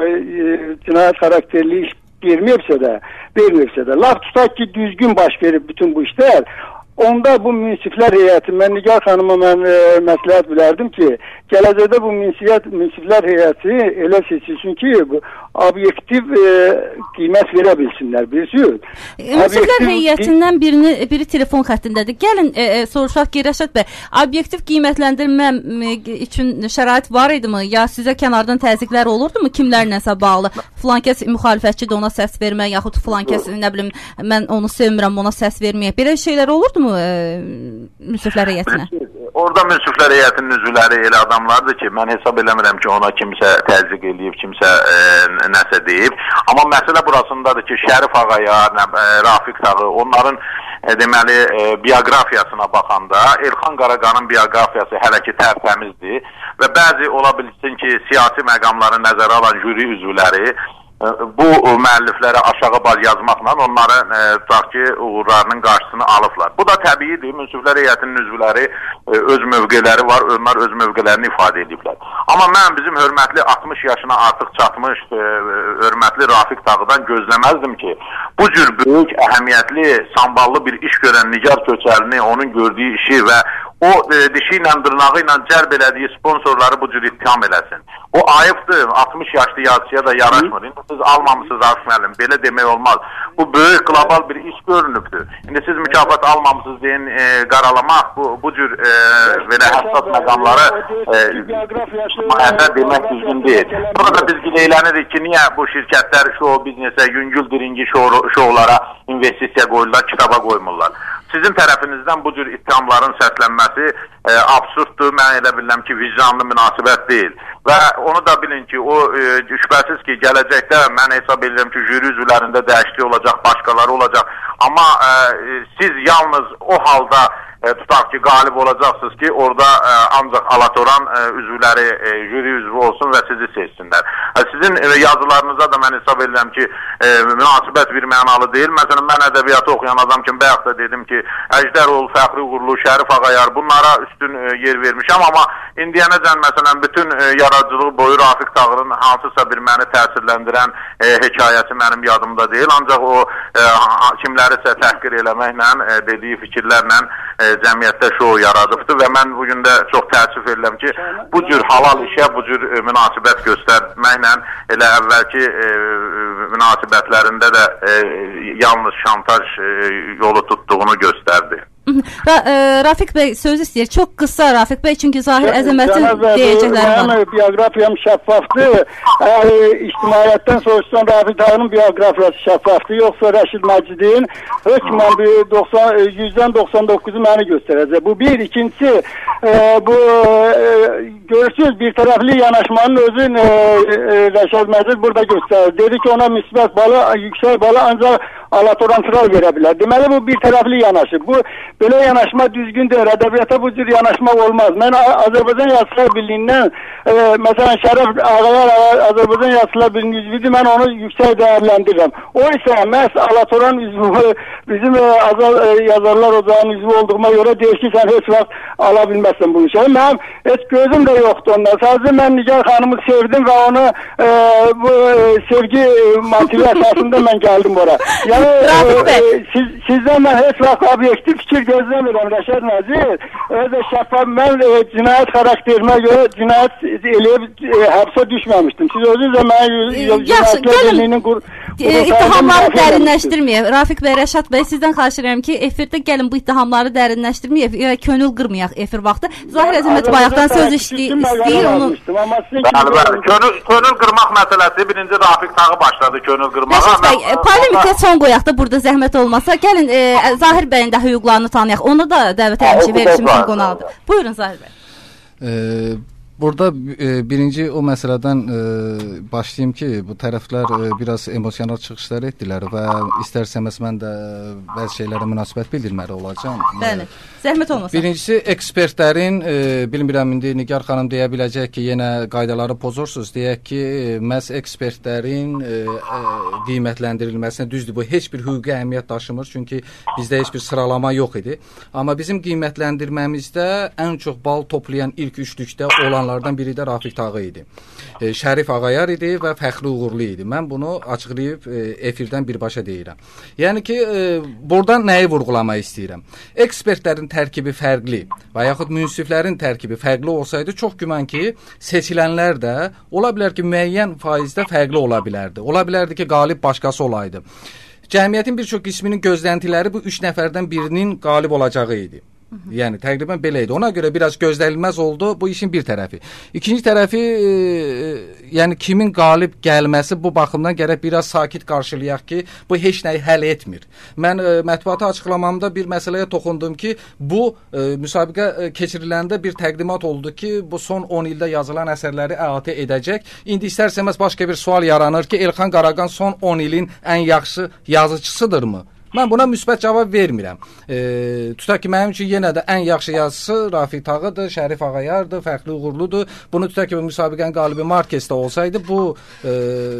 e, cinayət xarakterli iş verməyibsə də, verməyibsə də, laf tutaq ki, düzgün baş verib bütün bu işlər, onda bu münsiflər heyəti, mən Nigar xanıma mən e, məsləhət bilərdim ki, gələcəkdə bu münsiflər, münsiflər heyəti elə seçilsin ki, bu obyektiv e, qiymət verə bilsinlər, bilirsiniz? Münsiflər heyətindən birini, biri telefon xəttindədir. Gəlin e, e, soruşaq ki, Rəşad bəy, obyektiv qiymətləndirmə üçün şərait var idimi? Ya sizə kənardan təzyiqlər olurdumu? Kimlərləsə bağlı? Filan kəs müxalifətçidir, ona səs vermək, yaxud filan kəs, nə bilim, mən onu sevmirəm, ona səs verməyək. Belə şeylər olurdumu e, münsiflər heyətinə? Orada münsiflər heyətinin üzvləri elə adamlardır ki, mən hesab eləmirəm ki, ona kimsə təzyiq eləyib, kimsə e, nəsə deyib. Amma məsələ burasındadır ki, Şərif ağaya, nə, e, Rafiq ağı, onların e, deməli e, bioqrafiyasına baxanda Elxan Qaraqanın bioqrafiyası hələ ki tərtəmizdir və bəzi ola bilsin ki, siyasi məqamları nəzərə alan jüri üzvləri bu müəlliflərə aşağı baz yazmaqla onların e, tutaq ki, uğurlarının qarşısını alıblar. Bu da təbiidir. Münsiflər heyətinin üzvləri e, öz mövqeləri var, onlar öz mövqələrini ifadə ediblər. Amma mən bizim hörmətli altmış yaşına artıq çatmış e, hörmətli Rafiq Tağıdan gözləməzdim ki, bu cür böyük, əhəmiyyətli, samballı bir iş görən Nigar Köçərlini, onun gördüyü işi və o e, dişi ilə, dırnağı ilə cəlb elədiyi sponsorları bu cür ittiham eləsin. O ayıbdır, altmış yaşlı yazıçıya da yaraşmır. İndi siz almamışsınız Arif müəllim, belə demək olmaz. Bu böyük global bir iş görünübdür. İndi siz mükafat almamışsınız deyin e, qaralamaq, bu, bu cür e, belə həssas məqamları e, demək düzgün deyil. Burada biz giləylənirik ki, niyə bu şirkətlər show biznesə, yüngül diringi show, şovlara investisiya qoyurlar, kitaba qoymurlar. Sizin tərəfinizdən bu cür ittihamların səslənməsi e, absurddur. Mən elə bilirəm ki, vicdanlı münasibət deyil. Və onu da bilin ki, o e, şübhəsiz ki, gələcəkdə mən hesab edirəm ki, jüri üzvlərində dəyişiklik olacaq, başqaları olacaq. Amma e, siz yalnız o halda e, tutaq ki, qalib olacaqsınız ki, orada e, ancaq Alatoran e, üzvləri e, jüri üzvü olsun və sizi seçsinlər. E, sizin e, yazılarınıza da mən hesab edirəm ki, e, münasibət bir mənalı deyil. Məsələn, mən ədəbiyyatı oxuyan adam kimi bayaq da dedim ki, Əjdəroğlu, Fəxri Uğurlu, Şərif Ağayar bunlara üstün e, yer vermişəm. Amma indiyənəcən məsələn bütün e, yaradıcılığı boyu Rafiq Tağırın hansısa bir məni təsirləndirən e, hekayəsi mənim yadımda deyil. Ancaq o e, kimlərisə təhqir eləməklə, e, dediyi fikirlərlə e, cəmiyyətdə şou yaradıbdır və mən bugün də çox təəssüf edirəm ki, bu cür halal işə bu cür e, münasibət göstərməklə elə əvvəlki e, münasibətlərində də e, yalnız şantaj e, yolu tutduğunu göstərdi. Ra e, Rafiq bəy söz istəyir. Çox qısa Rafiq bəy, çünki Zahir Əzəmətin deyəcəkləri var. Mənim bioqrafiyam şəffafdır. Əgər ictimaiyyətdən soruşsan Rafiq Tağırın bioqrafiyası şəffafdır, yoxsa Rəşid Məcidin hökmən yüzdən doxsan doqquzu məni göstərəcək. Bu bir. İkincisi, e, bu e, görürsünüz bir tərəfli yanaşmanın özü e, e, Rəşid Məcid burada göstərir. Dedi ki, ona müsbət balı, yüksək balı ancaq Alatoran kral verə bilər. Deməli, bu bir tərəfli yanaşır. Bu belə yanaşma düzgün deyil. Ədəbiyyata bu cür yanaşmaq olmaz. Mən Azərbaycan Yazıçılar Birliyindən e, məsələn Şərəf Ağayar Azərbaycan Yazıçılar Birliyinin üzvüdür. Mən onu yüksək dəyərləndirirəm. O isə məhz Alatoran üzvü, bizim e, Azər e, Yazarlar Ocağının üzvü olduğuma görə deyir ki, sən heç vaxt ala bilməzsən bu işə. Mənim heç gözüm də yoxdur ondan. Sadəcə mən Nigar xanımı sevdim və onu e, bu e, sevgi motivi əsasında mən gəldim ora. Yəni e, siz, sizdən mən heç vaxt obyektiv fikir gözləmirəm Rəşad Nəzir. Özə şəffaf, mən e, cinayət xarakterimə görə cinayət eləyib e, həbsə düşməmişdim. Siz özünüz də mənə cinayətlər birliyinin qur... İttihamları dərinləşdirməyək. Rafiq bəy, Rəşad bəy, sizdən xahiş edirəm ki, efirdə gəlin bu ittihamları dərinləşdirməyək və könül qırmayaq efir vaxtı. Zahir Əzəmət bayaqdan söz istəyir, onu... Bəli, könül, könül qırmaq məsələsi birinci Rafiq Tağı başladı könül qırmağa. Rəşad bəy, polemikə son qoyaq da burada zəhmət olmasa. Gəlin, e, Zahir bəyin də hüquqlarını tanıyaq. Onu da dəvət etmişik, verişimizin qonağıdır. Buyurun Zahir bəy. Ee, Burada e, birinci o məsələdən e, başlayayım ki, bu tərəflər e, biraz emosional çıxışlar etdilər və istərsəməz mən də bəzi şeylərə münasibət bildirməli olacağam. Bəli, zəhmət olmasın. Birincisi, ekspertlərin, e, bilmirəm indi Nigar xanım deyə biləcək ki, yenə qaydaları pozursunuz, deyək ki, məhz ekspertlərin e, e, qiymətləndirilməsinə düzdür, bu heç bir hüquqi əhəmiyyət daşımır, çünki bizdə heç bir sıralama yox idi. Amma bizim qiymətləndirməmizdə ən çox bal toplayan ilk üçlükdə olan lardan biri də Rafiq Tağı idi. E, Şərif Ağayar idi və Fəxri Uğurlu idi. Mən bunu açıqlayıb e, efirdən birbaşa deyirəm. Yəni ki, e, buradan nəyi vurğulamaq istəyirəm? Ekspertlərin tərkibi fərqli və yaxud münsiflərin tərkibi fərqli olsaydı, çox güman ki, seçilənlər də ola bilər ki, müəyyən faizdə fərqli ola bilərdi. Ola bilərdi ki, qalib başqası olaydı. Cəmiyyətin bir çox qisminin gözləntiləri bu üç nəfərdən birinin qalib olacağı idi. Yəni təqribən belə idi. Ona görə biraz gözlənilməz oldu bu işin bir tərəfi. İkinci tərəfi, e, yəni kimin qalib gəlməsi bu baxımdan gərək biraz sakit qarşılayaq ki, bu heç nəyi həll etmir. Mən e, mətbuata açıqlamamda bir məsələyə toxundum ki, bu e, müsabiqə e, keçiriləndə bir təqdimat oldu ki, bu son on ildə yazılan əsərləri əhatə edəcək. İndi istərsəməz başqa bir sual yaranır ki, Elxan Qaraqan son on ilin ən yaxşı yazıçısıdırmı? Mən buna müsbət cavab vermirəm. E, tutaq ki, mənim üçün yenə də ən yaxşı yazısı Rafiq Tağıdır, Şərif Ağayardır, Fəxri Uğurludur. Bunu tutaq ki, müsabiqənin qalibi Markesdə olsaydı, bu e,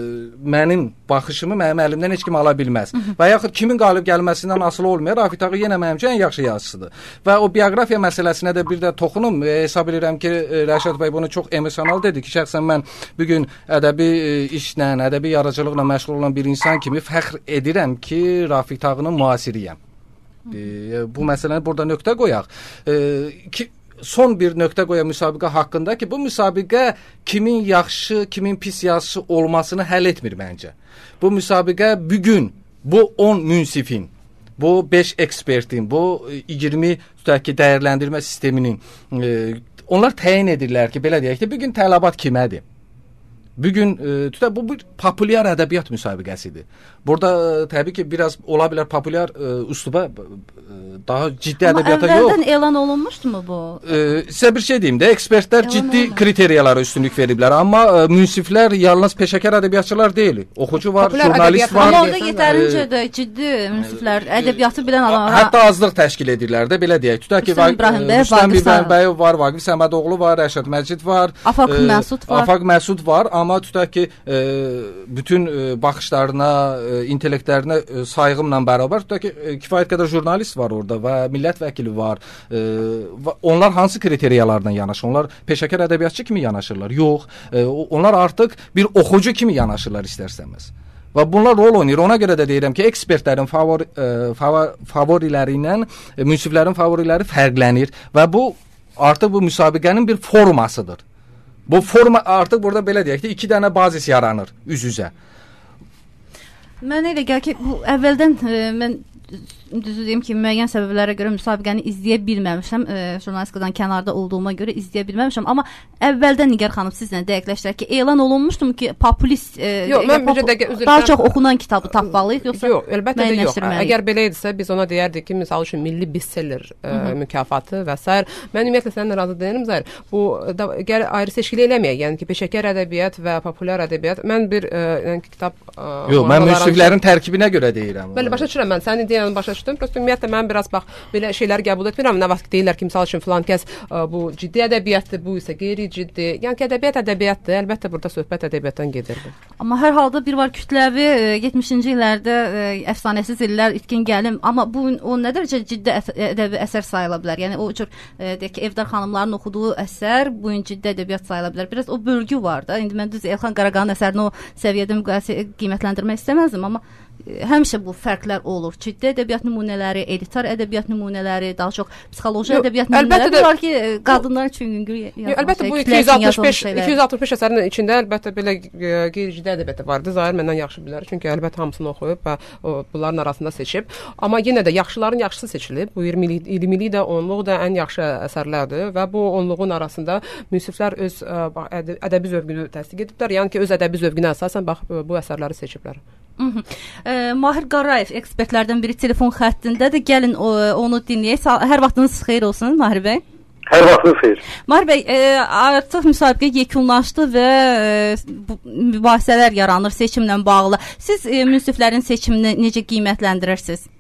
mənim baxışımı mənim əlimdən heç kim ala bilməz. Və yaxud kimin qalib gəlməsindən asılı olmayır, Rafiq Tağı yenə mənim üçün ən yaxşı yazısıdır. Və o bioqrafiya məsələsinə də bir də toxunum. E, hesab edirəm ki, Rəşad bəy bunu çox emosional dedi ki, şəxsən mən bugün ədəbi e, işlə, ədəbi yaradıcılıqla məşğul olan bir insan kimi fəxr edirəm ki, Rafiq Tağı müasiriyəm. E, bu məsələni burada nöqtə qoyaq. E, ki, son bir nöqtə qoya müsabiqə haqqında ki, bu müsabiqə kimin yaxşı, kimin pis yazışı olmasını həll etmir məncə. Bu müsabiqə bugün bu on münsifin, bu beş ekspertin, bu iyirmi tutaq ki, dəyərləndirmə sisteminin e, onlar təyin edirlər ki, belə deyək ki, bugün tələbat kimədir? Bugün e, tutaq bu bir populyar ədəbiyyat müsabiqəsidir. Burada e, təbii ki, biraz ola bilər populyar e, üsluba e, daha ciddi Amma ədəbiyyata yox. Amma əvvəldən elan olunmuşdu mu bu? E, sizə bir şey deyim də, ekspertlər elan ciddi olunur. Kriteriyalara üstünlük veriblər, amma e, münsiflər yalnız peşəkar ədəbiyyatçılar deyil. Oxucu var, populyar jurnalist var. Amma orada yetərincə də ciddi münsiflər, ədəbiyyatı bilən adamlar. Hətta azlıq təşkil edirlər də, belə deyək. Tutaq ki, Rüstəm İbrahimbəyev var, Vaqif Səmədoğlu var, Rəşad Məcid var, Afaq e, Məsud var. Afaq Məsud var, amma tutaq ki, e, bütün e, baxışlarına, e, intellektlərinə e, sayğımla bərabər tutaq ki, e, kifayət qədər jurnalist var orada və millət vəkili var. E, onlar hansı kriteriyalarla yanaşır? Onlar peşəkar ədəbiyyatçı kimi yanaşırlar? Yox. E, onlar artıq bir oxucu kimi yanaşırlar istərsəmiz. Və bunlar rol oynayır. Ona görə də deyirəm ki, ekspertlərin favori, e, favor, favoriləri ilə e, münsiflərin favoriləri fərqlənir və bu artıq bu müsabiqənin bir formasıdır. Bu forma artıq burada belə deyək ki, iki dənə bazis yaranır üz-üzə. Mən elə gəl ki, bu əvvəldən e, mən düzü deyim ki, müəyyən səbəblərə görə müsabiqəni izləyə bilməmişəm. E, jurnalistikadan kənarda olduğuma görə izləyə bilməmişəm. Amma əvvəldən Nigar xanım sizlə dəqiqləşdirək ki, elan olunmuşdum ki, populist e, yox, mən pop dəqiqə, üzr daha çox oxunan kitabı tapmalıyıq, yoxsa yox, əlbəttə də yox. Əgər belə idisə, biz ona deyərdik ki, misal üçün milli bestseller e, mükafatı və s. Mən ümumiyyətlə səninlə razı deyirəm Zahir. Bu da, gəl ayrı seçkili eləməyək. Yəni ki, peşəkar ədəbiyyat və populyar ədəbiyyat. Mən bir e, yəni kitab e, yox, mən münsiflərin tərkibinə görə deyirəm. Bəli, başa düşürəm mən. Sənin deyən başa düşdüm. Prosta ümumiyyətlə mən biraz bax belə şeylər qəbul etmirəm. Nə vaxt deyirlər ki, misal üçün filan kəs ə, bu ciddi ədəbiyyatdır, bu isə qeyri-ciddi. Yəni ki, ədəbiyyat ədəbiyyatdır. Əlbəttə burada söhbət ədəbiyyatdan gedirdi. Amma hər halda bir var kütləvi yetmişinci illərdə ə, əfsanəsiz illər itkin gəlim, amma bu o nə dərəcə ciddi ədəbi əsər sayıla bilər? Yəni o cür deyək ki, Evdar xanımların oxuduğu əsər bu gün ciddi ədəbiyyat sayıla bilər. Biraz o bölgü var da. İndi mən düz Elxan Qaraqanın əsərini o səviyyədə müqayisə qiymətləndirmək istəməzdim, amma həmişə bu fərqlər olur. Ciddi ədəbiyyat nümunələri, editar ədəbiyyat nümunələri, daha çox psixoloji Yo, ədəbiyyat nümunələri də var ki, qadınlar üçün yüngül yazılmış. Əlbəttə bu iki yüz altmış beş iki yüz altmış beş əsərin içində əlbəttə belə qeyri-ciddi ədəbiyyat vardı. Zahir məndən yaxşı bilər. Çünki əlbəttə hamısını oxuyub və o, bunların arasında seçib. Amma yenə də yaxşıların yaxşısı seçilib. Bu iyirmilik də, onluq da ən yaxşı əsərlərdir və bu onluğun arasında münsiflər öz ə, ədəbi zövqünü təsdiq ediblər. Yəni ki, öz ədəbi zövqünə əsasən bax bu əsərləri seçiblər. E, Mahir Qarayev ekspertlərdən biri telefon xəttindədir. Gəlin o, onu dinləyək. Hər vaxtınız xeyir olsun Mahir bəy. Hər vaxtınız xeyir. Mahir bəy, e, artıq müsabiqə yekunlaşdı və e, bu, mübahisələr yaranır seçimlə bağlı. Siz e, münsiflərin seçimini necə qiymətləndirirsiniz?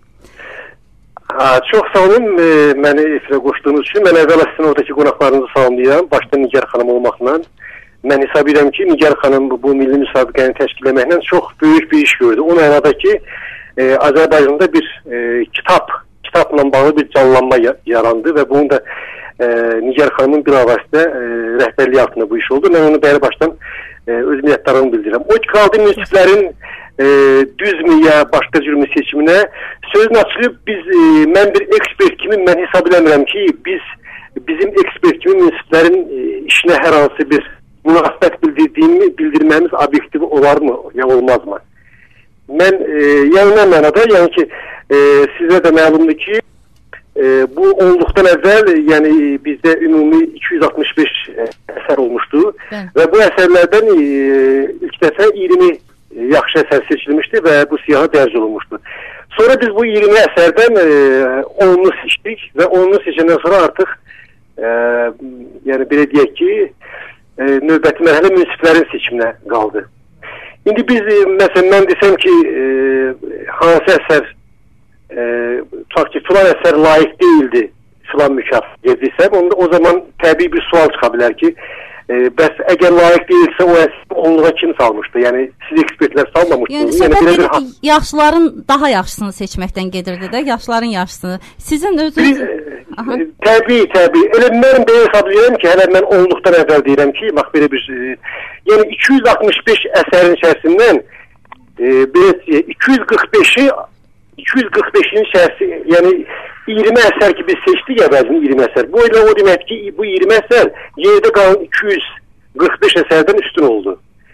Ha, çox sağ olun e, məni efirə qoşduğunuz üçün. Mən əvvəla sizin oradakı qonaqlarınızı salamlayıram. Başda Nigar xanım olmaqla. Mən hesab edirəm ki, Nigar xanım bu, bu milli müsabiqəni təşkil etməklə çox böyük bir iş gördü. O mənada ki, e, Azərbaycanda bir e, kitab, kitabla bağlı bir canlanma yarandı və bunun da e, Nigar xanımın bilavasitə e, rəhbərliyi altında bu iş oldu. Mən onu bəri başdan e, öz minnətdarlığımı bildirirəm. O qaldı münsiflərin e, düzmü ya başqa cür seçiminə sözün açılıb biz, e, mən bir ekspert kimi mən hesab edirəm ki, biz bizim ekspert kimi münsiflərin e, işinə hər hansı bir münasibət bildirdiğimi bildirmemiz objektif olar mı ya olmaz mı? Ben e, yani ne mənada yani ki e, size de malumdur ki e, bu onluqdan əvvəl yani bizde ümumi iki yüz altmış beş eser olmuştu ben. Ve bu eserlerden e, ilk defa iyirmi yaxşı eser seçilmişti ve bu siyaha dərc olunmuştu. Sonra biz bu iyirmi eserden e, onunu seçtik ve onunu seçenden sonra artık e, yani belə deyək ki E, növbəti mərhələ münsiflərin seçiminə qaldı. İndi biz, e, məsələn, mən desəm ki, e, hansı əsər, e, tutaq ki, filan əsər layiq deyildi, filan mükafat verdiysəm, onda o zaman təbii bir sual çıxa bilər ki, e, bəs əgər layiq deyilsə, o əsər onluğa kim salmışdı? Yəni, siz ekspertlər salmamışdınız. Yəni, söhbət yəni, bir... yaxşıların daha yaxşısını seçməkdən gedirdi də, yaxşıların yaxşısını. Sizin özünüz... Biz, təbii, təbii. Elə mən belə hesab edirəm ki, hələ mən onluqdan əvvəl deyirəm ki, bax, belə bir... E, yəni, iki yüz altmış beş əsərin içərisindən e, belə, iki yüz qırx beşi iki yüz qırx beşinci şərsi, yəni iyirmi əsər ki biz seçdik əvəzini iyirmi əsər. Bu ilə o demək ki bu iyirmi əsər yerdə qalan iki yüz qırx beş əsərdən üstün oldu.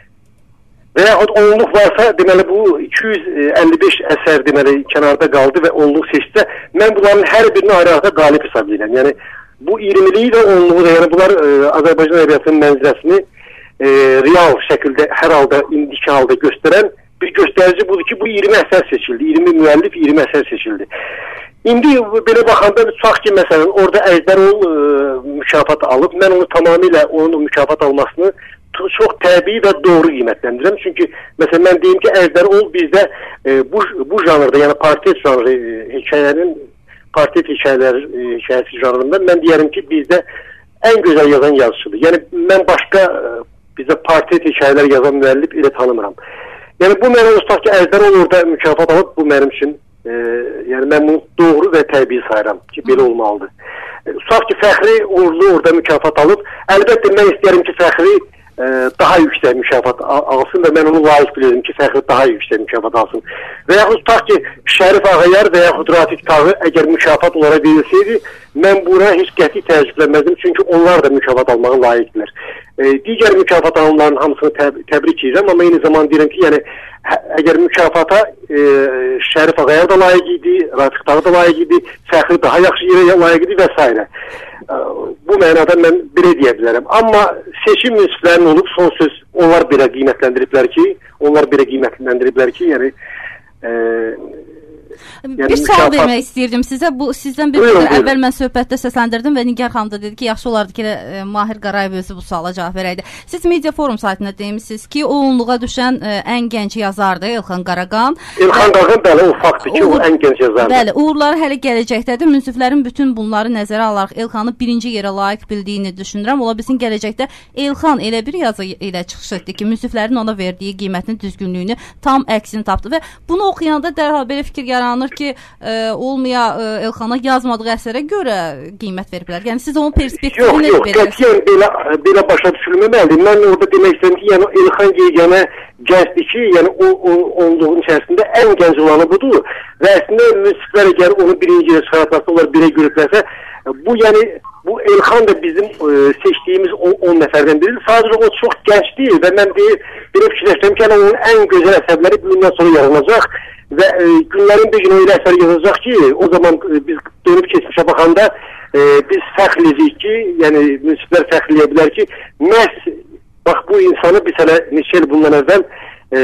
Və yaxud onluq varsa, deməli bu iki yüz əlli beş əsər deməli kənarda qaldı və onluq seçsə, mən bunların hər birini ayrı-ayrı qalib hesab edirəm. Yəni bu iyirmiliyi də onluğu da, yəni bunlar e, Azərbaycan ədəbiyyatının mənzərəsini e, real şəkildə hər halda indiki halda göstərən bir göstərici budur ki, bu iyirmi əsər seçildi. iyirmi müəllif, iyirmi əsər seçildi. İndi belə baxanda tutaq ki, məsələn, orada Əjdərol e, mükafat alıb, mən onu tamamilə onun mükafat almasını çox təbii və doğru qiymətləndirirəm. Çünki məsələn mən deyim ki, Əjdərol bizdə e, bu bu janrda, yəni portret janrı e, hekayələrin portret hekayələri e, hekayəsi janrında mən deyərəm ki, bizdə ən gözəl yazan yazıçıdır. Yəni mən başqa e, bizdə portret hekayələr yazan müəllif elə tanımıram. Yəni bu mənə tutaq ki, Əjdərol orada mükafat alıb, bu mənim üçün e, yəni mən bunu doğru və təbii sayıram ki, belə olmalıdır. E, tutaq ki, Fəxri Uğurlu orada mükafat alıb, əlbəttə mən istəyərəm ki, Fəxri e, daha yüksək mükafat alsın və mən onu layiq bilirəm ki, Fəxri daha yüksək mükafat alsın. Və yaxud tutaq ki, Şərif Ağayar və yaxud Rafiq Tağı əgər mükafat onlara verilsəydi, mən buna heç qəti təəccüblənməzdim, çünki onlar da mükafat almağa layiqdirlər. E, digər mükafat alanların hamısını təb təbrik edirəm, amma eyni zaman deyirəm ki, yəni əgər mükafata e, Şərif Ağayar da layiq idi, Rafiq Tağı da layiq idi, Fəxri daha yaxşı yerə layiq idi və s. E, bu mənada mən belə deyə bilərəm. Amma seçim münsiflərinin olub, son söz onlar belə qiymətləndiriblər ki, onlar belə qiymətləndiriblər ki, yəni e, Yəni, bir sual mükafat... vermək istəyirdim sizə. Bu sizdən bir qədər əvvəl mən söhbətdə səsləndirdim və Nigar xanım da dedi ki, yaxşı olardı ki, e, Mahir Qarayev özü bu suala cavab verəydi. Siz Media Forum saytında demişsiniz ki, o onluğa düşən e, ən gənc yazardı Elxan Qaraqan. Elxan Qaraqan bəli, o faktdır ki, Uğur... o ən gənc yazardı. Bəli, uğurları hələ gələcəkdədir. Münsiflərin bütün bunları nəzərə alaraq Elxanı birinci yerə layiq bildiyini düşünürəm. Ola bilsin gələcəkdə Elxan elə bir yazı ilə çıxış etdi ki, münsiflərin ona verdiyi qiymətin düzgünlüyünü tam əksini tapdı və bunu oxuyanda dərhal belə fikir yaranır ki, e, olmaya e, Elxana yazmadığı əsərə görə qiymət veriblər. Yəni siz onun perspektivini yox, yox, qətiyyən belə, belə başa düşülməməlidir. Mən orada demək istəyirəm ki, yəni Elxan yeganə gəncdir ki, yəni o, o onluğun içərisində ən gənc olanı budur və əslində münsiflər əgər onu birinci yerə çıxartlarsa, onlar birə görüblərsə, bu yəni bu Elxan da bizim e, seçdiyimiz on nəfərdən biridir. Sadəcə o çox gənc deyil və mən deyil, belə fikirləşdirəm ki, yəni, onun ən gözəl əsərləri bundan sonra yaranacaq və e, günlərin bir gün öyle əsər yazacaq ki, o zaman e, biz dönüb keçmişə baxanda e, biz fəxrliyik ki, yəni münsiflər fəxrləyə bilər ki, məhz bax bu insanı biz hələ neçə il bundan əvvəl e,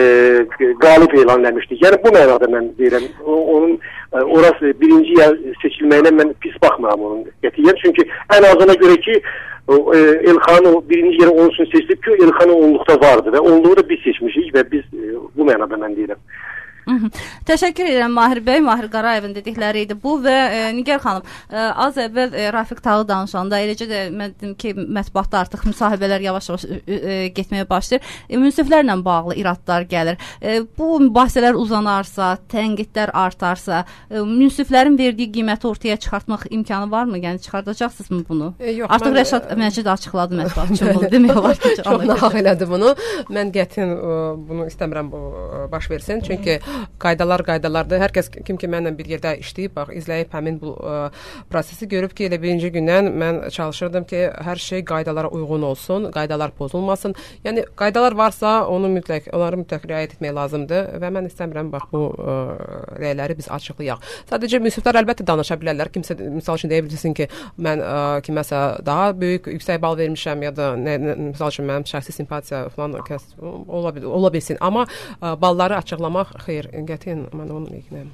qalib elan eləmişdik. Yəni bu mənada mən deyirəm, o, onun e, orası birinci yer seçilməyinə mən pis baxmıram onun qətiyyən. Çünki ən azına görə ki, o, e, Elxan'ı birinci yeri onun üçün seçdik ki, Elxan'ı onluqda vardı və onluğu da biz seçmişik və biz e, bu mənada mən deyirəm. Hı -hı. Təşəkkür edirəm Mahir bəy. Mahir Qarayevin dedikləri idi bu və e, Nigar xanım, e, az əvvəl e, Rafiq Tağı danışanda, eləcə də mən dedim ki, mətbuatda artıq müsahibələr yavaş-yavaş e, e, getməyə başlayır. E, münsiflərlə bağlı iradlar gəlir. E, bu mübahisələr uzanarsa, tənqidlər artarsa, e, münsiflərin verdiyi qiyməti ortaya çıxartmaq imkanı varmı? Yəni çıxardacaqsınızmı bunu? E, yox, artıq mən, Rəşad e, Məcid açıqladı mətbuatçı bunu. Demək olar ki, çox nağıl elədi bunu. Mən qətin bunu istəmirəm bu baş versin. Çünki qaydalar qaydalardır. Hər kəs kim ki mənlə bir yerdə işləyib, bax, izləyib həmin bu ə, prosesi görüb ki, elə birinci gündən mən çalışırdım ki, hər şey qaydalara uyğun olsun, qaydalar pozulmasın. Yəni qaydalar varsa, onu mütləq, onları mütləq riayət etmək lazımdır və mən istəmirəm bax bu ə, rəyləri biz açıqlayaq. Sadəcə münsiflər əlbəttə danışa bilərlər. Kimsə misal üçün deyə bilsin ki, mən ə, kiməsə daha böyük yüksək bal vermişəm ya da nə, nə, misal üçün mənim şəxsi simpatiya falan kəs ola, ola bilsin. Amma ə, balları açıqlamaq xeyr, qətiyyən mən onu etməyəm.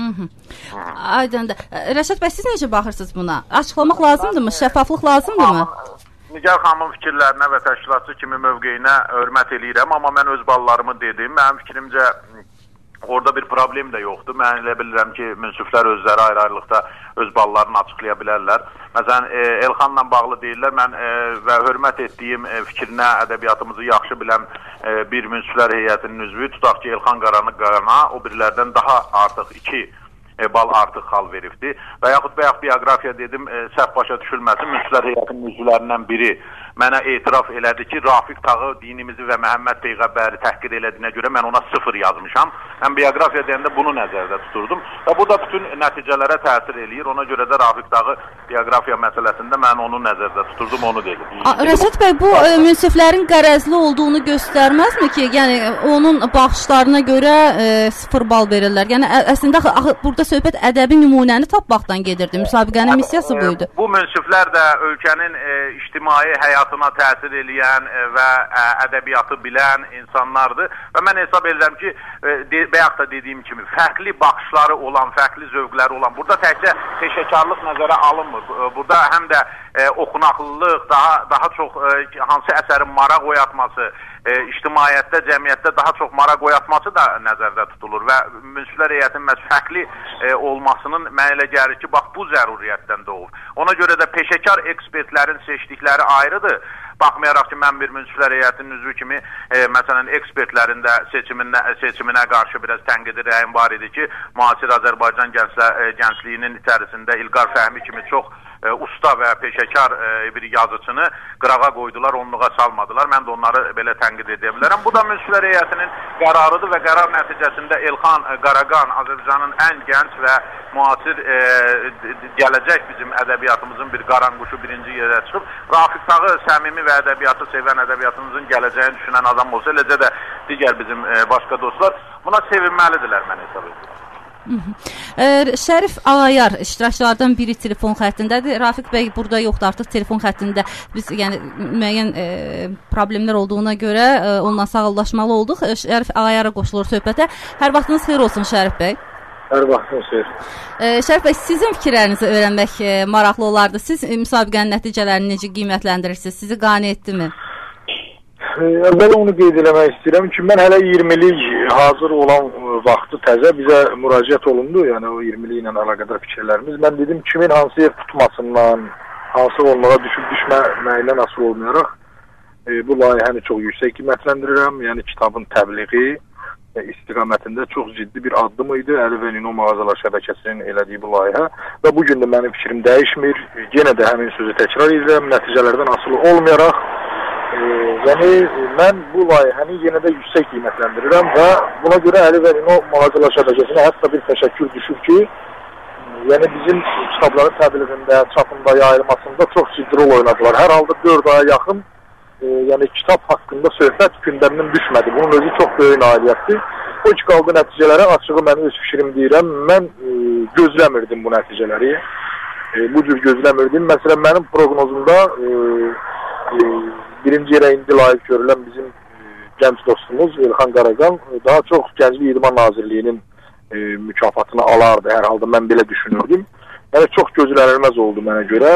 Aydındır. Rəşad bəy, siz necə baxırsınız buna? Açıqlamaq lazımdırmı? Şəffaflıq lazımdırmı? Nigar xanımın fikirlərinə və təşkilatçı kimi mövqeyinə hörmət eləyirəm, amma mən öz ballarımı dedim. Mənim fikrimcə orada bir problem də yoxdur. Mən elə bilirəm ki, münsiflər özləri ayrı-ayrılıqda öz ballarını açıqlaya bilərlər. Məsələn, e, Elxanla bağlı deyirlər, mən e, və hörmət etdiyim e, fikrinə, ədəbiyyatımızı yaxşı bilən e, bir münsiflər heyətinin üzvü, tutaq ki, Elxan Qaraqana o birilərdən daha artıq iki e, bal artıq xal veribdi. Və yaxud bayaq bioqrafiya dedim, e, səhv başa düşülməsin, Münsiflər Heyətinin üzvlərindən biri mənə etiraf elədi ki, Rafiq Tağı dinimizi və Məhəmməd Peyğəmbəri təhqir elədiyinə görə mən ona sıfır yazmışam. Mən bioqrafiya deyəndə bunu nəzərdə tuturdum və bu da bütün nəticələrə təsir eləyir. Ona görə də Rafiq Tağı bioqrafiya məsələsində mən onu nəzərdə tuturdum, onu dedim. Rəşad bəy, bu e, münsiflərin qərəzli olduğunu göstərməzmi ki, yəni onun baxışlarına görə e, sıfır bal verirlər? Yəni ə, əslində axı, burada söhbət ədəbi nümunəni tapmaqdan gedirdi. Müsabiqənin missiyası buydu. Bu münsiflər də ölkənin e, ictimai həyatına təsir eləyən e, və ə, ədəbiyyatı bilən insanlardır və mən hesab edirəm ki, e, de, bayaq da dediyim kimi fərqli baxışları olan, fərqli zövqləri olan, burada təkcə peşəkarlıq nəzərə alınmır. Burada həm də e, oxunaqlılıq, daha daha çox e, hansı əsərin maraq oyatması, e, ictimaiyyətdə, cəmiyyətdə daha çox maraq oyatması da nəzərdə tutulur və Münsiflər Heyətinin məhz fərqli e, olmasının mənə elə gəlir ki, bax bu zəruriyyətdən doğur. Ona görə də peşəkar ekspertlərin seçdikləri ayrıdır. Baxmayaraq ki, mən bir Münsiflər Heyətinin üzvü kimi, e, məsələn, ekspertlərin də seçiminə, seçiminə qarşı biraz tənqidi rəyim var idi ki, müasir Azərbaycan gənclə, e, gəncliyinin içərisində İlqar Fəhmi kimi çox e, usta və peşəkar e, bir yazıçını qırağa qoydular, onluğa salmadılar. Mən də onları belə tənqid edə bilərəm. Bu da Münsiflər Heyətinin qərarıdır və qərar nəticəsində Elxan Qaraqan Azərbaycanın ən gənc və müasir e, gələcək bizim ədəbiyyatımızın bir qaranquşu birinci yerə çıxıb. Rafiq Tağı səmimi və ədəbiyyatı sevən, ədəbiyyatımızın gələcəyini düşünən adam olsa, eləcə də digər bizim e, başqa dostlar buna sevinməlidirlər, mən hesab edirəm. E, Şərif Ağayar iştirakçılardan biri telefon xəttindədir. Rafiq bəy burada yoxdur, artıq telefon xəttində biz yəni müəyyən e, problemlər olduğuna görə e, onunla sağollaşmalı olduq. E, Şərif Ağayara qoşulur söhbətə. Hər vaxtınız xeyir olsun Şərif bəy. Hər vaxtınız xeyir. E, Şərif bəy, sizin fikirlərinizi öyrənmək e, maraqlı olardı. Siz e, müsabiqənin nəticələrini necə qiymətləndirirsiniz? Sizi qane etdimi? Əvvəl onu qeyd eləmək istəyirəm ki, mən hələ iyirmilik hazır olan vaxtı təzə bizə müraciət olundu, yəni o iyirmilik ilə əlaqədar fikirlərimiz. Mən dedim, kimin hansı yer tutmasından, hansı olmağa düşüb düşməməyindən asılı olmayaraq e, bu layihəni çox yüksək qiymətləndirirəm. Yəni kitabın təbliği e, istiqamətində çox ciddi bir addım idi. Əli və Nino mağazalar şəbəkəsinin elədiyi bu layihə və bugün də mənim fikrim dəyişmir. Yenə də həmin sözü təkrar edirəm, nəticələrdən asılı olmayaraq E, yəni mən bu layihəni yenə də yüksək qiymətləndirirəm və buna görə Əli və Nino mağazalar şəbəkəsinə hətta bir təşəkkür düşür ki, yəni bizim kitabların təbliğində, çapında, yayılmasında çox ciddi rol oynadılar. Hər halda dörd aya yaxın e, yəni kitab haqqında söhbət gündəmdən düşmədi. Bunun özü çox böyük nailiyyətdir. O ki qaldı nəticələrə, açığı mən öz fikrim deyirəm, mən e, gözləmirdim bu nəticələri. E, bu cür gözləmirdim. Məsələn, mənim proqnozumda e, e, birinci yerə indi layiq görülən bizim e, gənc dostumuz Elxan Qaraqan e, daha çox Gənclik İdman Nazirliyinin e, mükafatını alardı hər halda, mən belə düşünürdüm. Yəni çox gözlənilməz oldu mənə görə.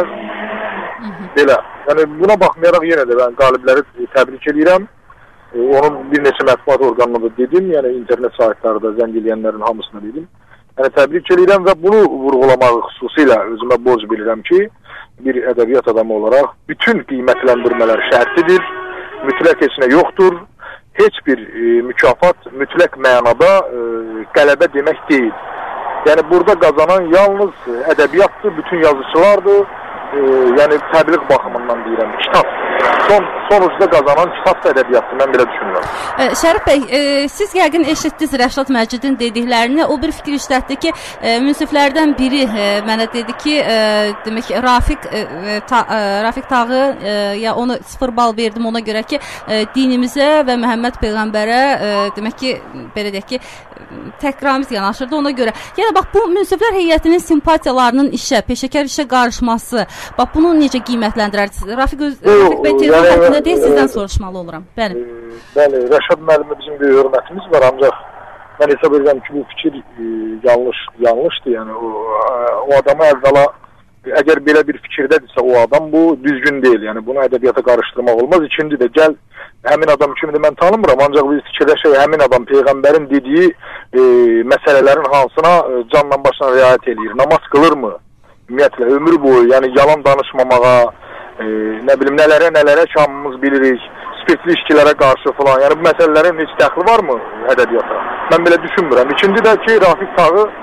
Belə, yəni buna baxmayaraq yenə də mən qalibləri təbrik edirəm. E, onun bir neçə mətbuat orqanına da dedim, yəni internet saytlarda zəng edənlərin hamısına dedim. Yəni təbrik edirəm və bunu vurğulamağı xüsusilə özümə borc bilirəm ki, bir ədəbiyyat adamı olaraq bütün qiymətləndirmələr şərtidir, mütləq heç nə yoxdur. Heç bir e, mükafat mütləq mənada e, qələbə demək deyil. Yəni burada qazanan yalnız ədəbiyyatdır, bütün yazıçılardır. E, yəni təbliğ baxımından deyirəm, kitab. Son sonuçda qazanan kitab da ədəbiyyatdır, mən belə düşünürəm. E, Şərif bəy, e, siz yəqin eşitdiniz Rəşad Məcidin dediklərini. O bir fikir işlətdi ki, e, münsiflərdən biri e, mənə dedi ki, e, demək Rafiq e, ta, e, Rafiq Tağı e, ya onu sıfır bal verdim ona görə ki, e, dinimizə və Məhəmməd Peyğəmbərə e, demək ki, belə deyək ki, təkrarımız yanaşırdı ona görə. Yəni bax bu münsiflər heyətinin simpatiyalarının işə, peşəkar işə qarışması, bax bunu necə qiymətləndirərsiniz? Rafiq öz Rafiq bəy telefon xəttində deyə sizdən soruşmalı oluram. Bəli. E, bəli, Rəşad müəllimə bizim bir hörmətimiz var, ancaq mən hesab edirəm ki, bu fikir e, yanlış, yanlışdır. Yəni o, o adama əvvəla əgər belə bir fikirdədirsə o adam, bu düzgün deyil. Yəni bunu ədəbiyyata qarışdırmaq olmaz. İkinci də gəl həmin adam kimdir mən tanımıram, ancaq biz fikirləşək həmin adam Peyğəmbərin dediyi e, məsələlərin hansına e, canla başına riayət eləyir, namaz qılırmı? Ümumiyyətlə ömür boyu, yəni yalan danışmamağa, e, nə bilim nələrə nələrə şamımız bilirik, spirtli içkilərə qarşı falan. Yəni bu məsələlərin heç dəxli varmı ədəbiyyata? Mən belə düşünmürəm. İkinci də ki, Rafiq Tağı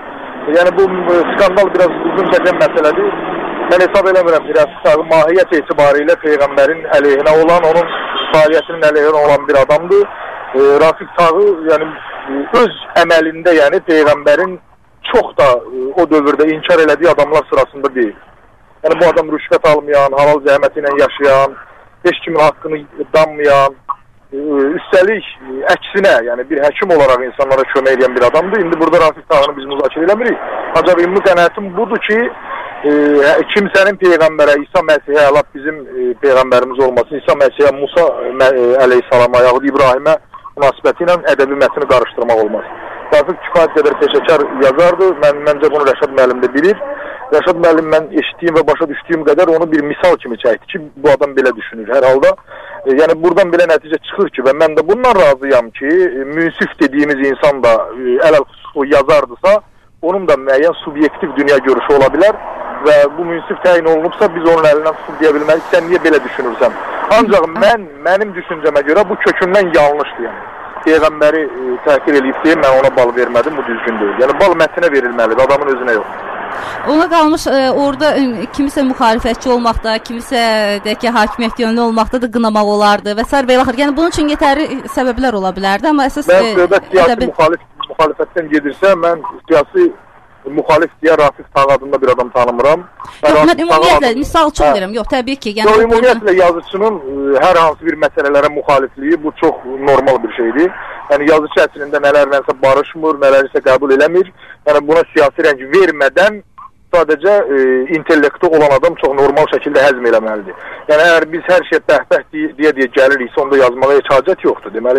Yəni bu skandal biraz uzun çəkən məsələdir. Mən hesab eləmirəm ki, Rəfiq Tağı mahiyyət etibarilə Peyğəmbərin əleyhinə olan, onun fəaliyyətinin əleyhinə olan bir adamdır. E, Rəfiq Tağı yəni öz əməlində, yəni Peyğəmbərin çox da e, o dövrdə inkar elədiyi adamlar sırasında deyil. Yəni bu adam rüşvət almayan, halal zəhməti ilə yaşayan, heç kimin haqqını danmayan, e, üstəlik e, əksinə, yəni bir həkim olaraq insanlara kömək edən bir adamdır. İndi burada Rəfiq Tağını biz müzakirə eləmirik. Ancaq ümumi qənaətim budur ki, e, kimsənin Peyğəmbərə, İsa Məsihə, Allah bizim e, Peyğəmbərimiz olmasın, İsa Məsihə, Musa e, əleyhissalama, yaxud İbrahimə münasibəti ilə ədəbi mətni qarışdırmaq olmaz. Rəfiq kifayət qədər peşəkar yazardır. Mən, məncə bunu Rəşad müəllim də bilir. Rəşad müəllim mən eşitdiyim və başa düşdüyüm qədər onu bir misal kimi çəkdi ki, bu adam belə düşünür hər halda. E, yəni buradan belə nəticə çıxır ki, və mən də bundan razıyam ki, e, münsif dediyimiz insan da e, ələl-xüsus o yazardısa, onun da müəyyən subyektiv dünya görüşü ola bilər və bu münsif təyin olunubsa biz onun əlindən tutub deyə bilmərik, sən niyə belə düşünürsən? Ancaq mən, mənim düşüncəmə görə bu kökündən yanlışdır yəni. Peyğəmbəri e, təhqir eləyib deyə mən ona bal vermədim, bu düzgün deyil. Yəni bal mətninə verilməlidir, adamın özünə yox. Ona qalmış e, orada e, kimisə müxalifətçi olmaqda, kimisə də ki, hakimiyyət yönlü olmaqda da qınamaq olardı və sair və axır. Yəni bunun üçün yetərli səbəblər ola bilərdi, amma əsas mən söhbət siyasi ədəbi... müxalif, müxalifətdən gedirsə, mən siyasi müxalif deyə Rəfiq Tağı adında bir adam tanımıram. Yox, mən ümumiyyətlə adım... misal üçün hə. Deyirəm. Yox, təbii ki, yəni yox, ümumiyyətlə yazıçının ə, hər hansı bir məsələlərə müxalifliyi bu çox normal bir şeydir. Yəni yazıçı əslində nələrlənsə barışmır, nələrsə qəbul eləmir. Yəni buna siyasi rəng vermədən sadəcə e, intellekti olan adam çox normal şəkildə həzm eləməlidir. Yəni əgər biz hər şey bəhbəh deyə-deyə gəliriksə, onda yazmağa heç hacət yoxdur. Deməli,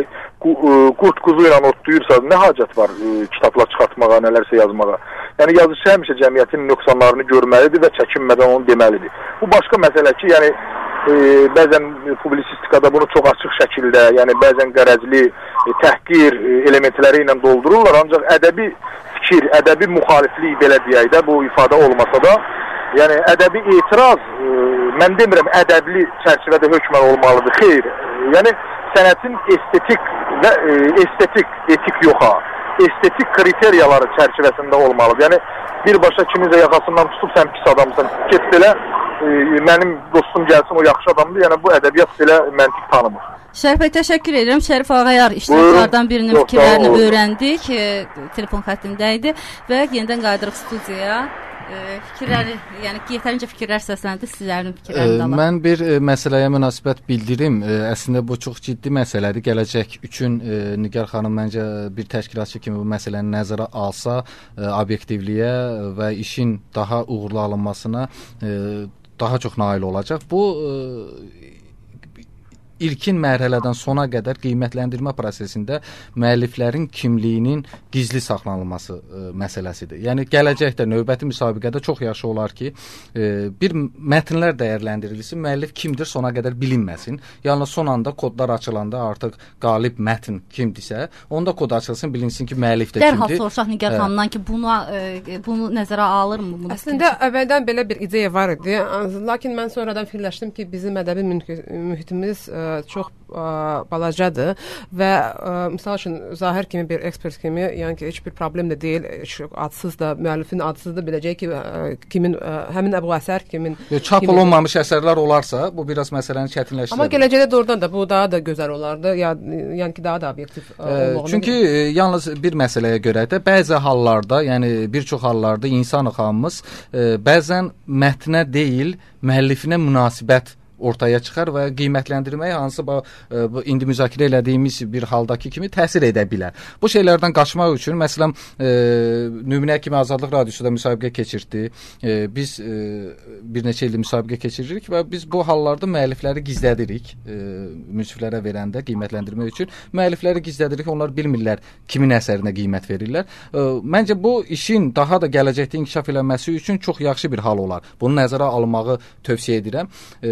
qurt quzu ilə otlayırsa nə hacət var e, kitablar çıxartmağa, nələrsə yazmağa. Yəni yazıçı həmişə cəmiyyətin nöqsanlarını görməlidir və çəkinmədən onu deməlidir. Bu başqa məsələ ki, yəni e, bəzən publisistikada bunu çox açıq şəkildə, yəni bəzən qərəzli e, təhqir e, elementləri ilə doldururlar, ancaq ədəbi fikir, ədəbi müxaliflik belə deyək də bu ifadə olmasa da, yəni ədəbi etiraz, e, mən demirəm ədəbli çərçivədə hökmən olmalıdır, xeyr. E, yəni sənətin estetik və e, estetik, etik yox ha, estetik kriteriyaları çərçivəsində olmalıdır. Yəni birbaşa kiminsə yaxasından tutub sən pis adamsan, get belə e, mənim dostum gəlsin o yaxşı adamdır. Yəni bu ədəbiyyat belə məntiq tanımır. Şərif bəy, təşəkkür edirəm. Şərif Ağayar iştirakçılardan birinin Yox, fikirlərini öyrəndik. E, telefon xəttindəydi və yenidən qayıdırıq studiyaya. E, fikirləri, yəni yetərincə fikirlər səsləndi, sizlərin fikirlərini də alaq. Mən bir e, məsələyə münasibət bildirim. E, əslində bu çox ciddi məsələdir. Gələcək üçün e, Nigar xanım məncə bir təşkilatçı kimi bu məsələni nəzərə alsa, e, obyektivliyə və işin daha uğurlu alınmasına e, daha çox nail olacaq. Bu e, ilkin mərhələdən sona qədər qiymətləndirmə prosesində müəlliflərin kimliyinin gizli saxlanılması e, məsələsidir. Yəni gələcəkdə növbəti müsabiqədə çox yaxşı olar ki, e, bir mətnlər dəyərləndirilsin, müəllif kimdir sona qədər bilinməsin. Yalnız son anda kodlar açılanda artıq qalib mətn kimdirsə, onda kod açılsın, bilinsin ki, müəllif də kimdir. Dərhal soruşaq Nigar xanımdan ki, buna e, bunu nəzərə alırmı? Bunu Əslində əvvəldən belə bir ideya var idi, lakin mən sonradan fikirləşdim ki, bizim ədəbi mühitimiz e, çox ə, balacadır və ə, misal üçün Zahir kimi bir ekspert kimi, yəni ki, heç bir problem də deyil, adsız da, müəllifin adsız da biləcək ki, ə, kimin ə, həmin Əbu Əsər kimin çap kimin, olunmamış əsərlər olarsa, bu biraz məsələni çətinləşdirir. Amma gələcəkdə doğrudan da bu daha da gözəl olardı, ya, yəni ki, daha da obyektiv olmalı. Çünki ə, yalnız bir məsələyə görə də bəzi hallarda, yəni bir çox hallarda insan xanımız ə, bəzən mətnə deyil, müəllifinə münasibət ortaya çıxar və qiymətləndirməyə hansı bu, bu indi müzakirə elədiyimiz bir haldakı kimi təsir edə bilər. Bu şeylərdən qaçmaq üçün məsələn e, nümunə kimi Azadlıq Radiosu da müsabiqə keçirdi. E, biz e, bir neçə ildir müsabiqə keçiririk və biz bu hallarda müəllifləri gizlədirik. E, münsiflərə verəndə qiymətləndirmək üçün müəllifləri gizlədirik. Onlar bilmirlər kimin əsərinə qiymət verirlər. E, məncə bu işin daha da gələcəkdə inkişaf eləməsi üçün çox yaxşı bir hal olar. Bunu nəzərə almağı tövsiyə edirəm. E, çünki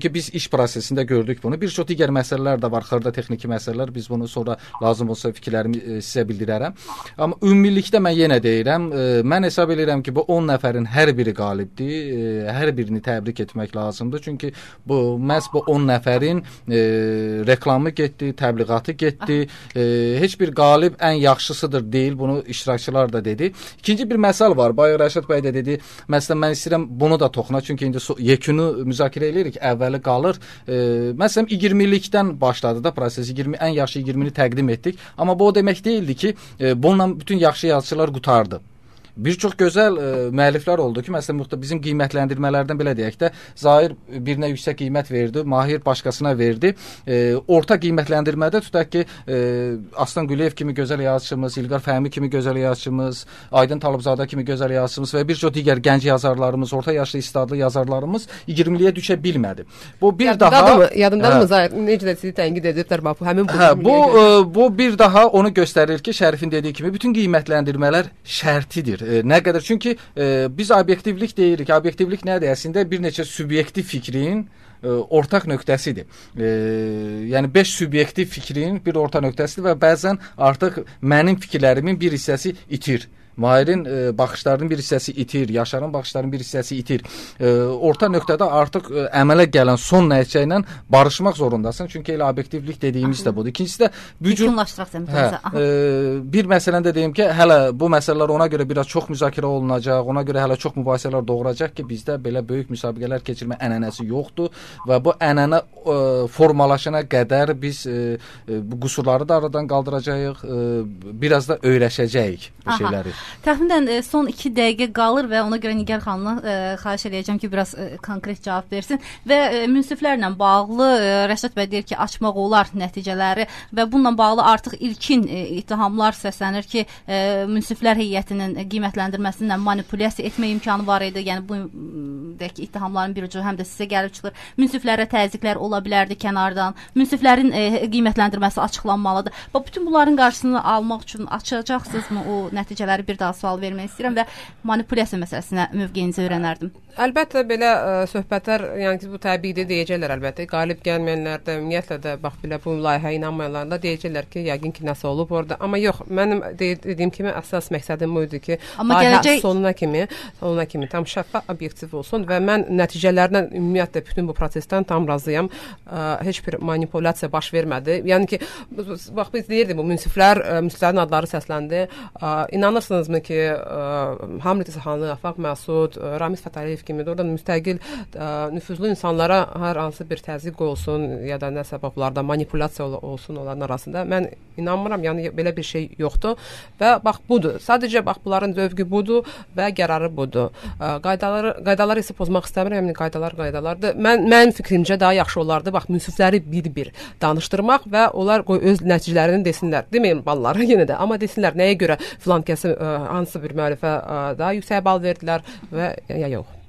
Çünki biz iş prosesində gördük bunu. Bir çox digər məsələlər də var, xırda texniki məsələlər. Biz bunu sonra lazım olsa fikirlərimi e, sizə bildirərəm. Amma ümumilikdə mən yenə deyirəm, e, mən hesab edirəm ki, bu on nəfərin hər biri qalibdir. E, hər birini təbrik etmək lazımdır. Çünki bu məhz bu on nəfərin e, reklamı getdi, təbliğatı getdi. E, heç bir qalib ən yaxşısıdır deyil. Bunu iştirakçılar da dedi. İkinci bir məsəl var. Bayaq Rəşad bəy də dedi. Məsələn, mən istəyirəm bunu da toxuna. Çünki indi so yekunu müzakirə edirik. Əvvəli qalır. E, məsələn, iyirmilikdən başladı da proses. iyirmi ən yaxşı iyirmini təqdim etdik. Amma bu o demək deyildi ki, e, bununla bütün yaxşı yazıçılar qutardı. Bir çox gözəl e, müəlliflər oldu ki, məsələn, bizim qiymətləndirmələrdən belə deyək də, Zahir birinə yüksək qiymət verdi, Mahir başqasına verdi. E, orta qiymətləndirmədə tutaq ki, e, Aslan Quliyev kimi gözəl yazıçımız, İlqar Fəhmi kimi gözəl yazıçımız, Aydın Talıbzadə kimi gözəl yazıçımız və bir çox digər gənc yazarlarımız, orta yaşlı istedadlı yazarlarımız iyirmiliyə düşə bilmədi. Bu bir Yadındadır daha mı? Yadındadır mı Zahir? Necə də sizi tənqid ediblər bax bu həmin bu. Hə, bu e, bu bir daha onu göstərir ki, Şərifin dediyi kimi bütün qiymətləndirmələr şərtidir. E, nə qədər? Çünki e, biz obyektivlik deyirik. Obyektivlik nədir? Əslində bir neçə subyektiv fikrin e, ortaq nöqtəsidir. E, yəni beş subyektiv fikrin bir orta nöqtəsidir və bəzən artıq mənim fikirlərimin bir hissəsi itir. Mahirin e, baxışlarının bir hissəsi itir, Yaşarın baxışlarının bir hissəsi itir. E, orta nöqtədə artıq e, əmələ gələn son nəticə ilə barışmaq zorundasan. Çünki elə obyektivlik dediyimiz də budur. İkincisi də bütünləşdirək hə, e, bir məsələni də deyim ki, hələ bu məsələlər ona görə biraz çox müzakirə olunacaq, ona görə hələ çox mübahisələr doğuracaq ki, bizdə belə böyük müsabiqələr keçirmə ənənəsi yoxdur və bu ənənə e, formalaşana qədər biz e, e, bu qüsurları da aradan qaldıracağıq, e, biraz da öyrəşəcəyik bu Aha. şeyləri. Təxminən e, son iki dəqiqə qalır və ona görə Nigar xanımdan e, xahiş edəcəm ki, biraz e, konkret cavab versin və e, münsiflərlə bağlı e, Rəşad bəy deyir ki, açmaq olar nəticələri və bununla bağlı artıq ilkin e, ittihamlar səslənir ki, e, münsiflər heyətinin qiymətləndirməsindən manipulyasiya etmə imkanı var idi. Yəni bu deyək ki, ittihamların bir ucu həm də sizə gəlib çıxır. Münsiflərə təzyiqlər ola bilərdi kənardan. Münsiflərin e, qiymətləndirməsi açıqlanmalıdır. Və bütün bunların qarşısını almaq üçün açacaqsınızmı o nəticələri? Bir daha sual vermək istəyirəm və manipulyasiya məsələsinə mövqeyinizi öyrənərdim. Əlbəttə belə ə, söhbətlər, yəni ki, bu təbiidir deyəcəklər əlbəttə. Qalib gəlməyənlər də, ümumiyyətlə də bax belə bu layihəyə inanmayanlar da deyəcəklər ki, yəqin ki, nəsə olub orada. Amma yox, mənim dediyim kimi əsas məqsədim bu idi ki, layihə sonuna kimi, sonuna kimi tam şəffaf, obyektiv olsun və mən nəticələrdən ümumiyyətlə bütün bu prosesdən tam razıyam. Ə, heç bir manipulyasiya baş vermədi. Yəni ki, bax biz deyirdik bu münsiflər, münsiflərin adları səsləndi. Ə, inanırsınızmı ki, ə, Hamid İsxanlı, Afaq Məsud, Ramiz Fətəliyev kimi oradan müstəqil ə, nüfuzlu insanlara hər hansı bir təzyiq olsun ya da nə səbəblərdə manipulyasiya olsun onların arasında. Mən inanmıram, yəni belə bir şey yoxdur və bax budur. Sadəcə bax bunların zövqü budur və qərarı budur. Ə, qaydaları qaydaları isə pozmaq istəmirəm, yəni qaydalar qaydalardır. Mən mənim fikrimcə daha yaxşı olardı bax münsifləri bir-bir danışdırmaq və onlar qoy öz nəticələrini desinlər. Deməyim balları yenə də, amma desinlər nəyə görə filan kəsi ə, hansı bir müəllifə ə, daha yüksək bal verdilər və ya yox.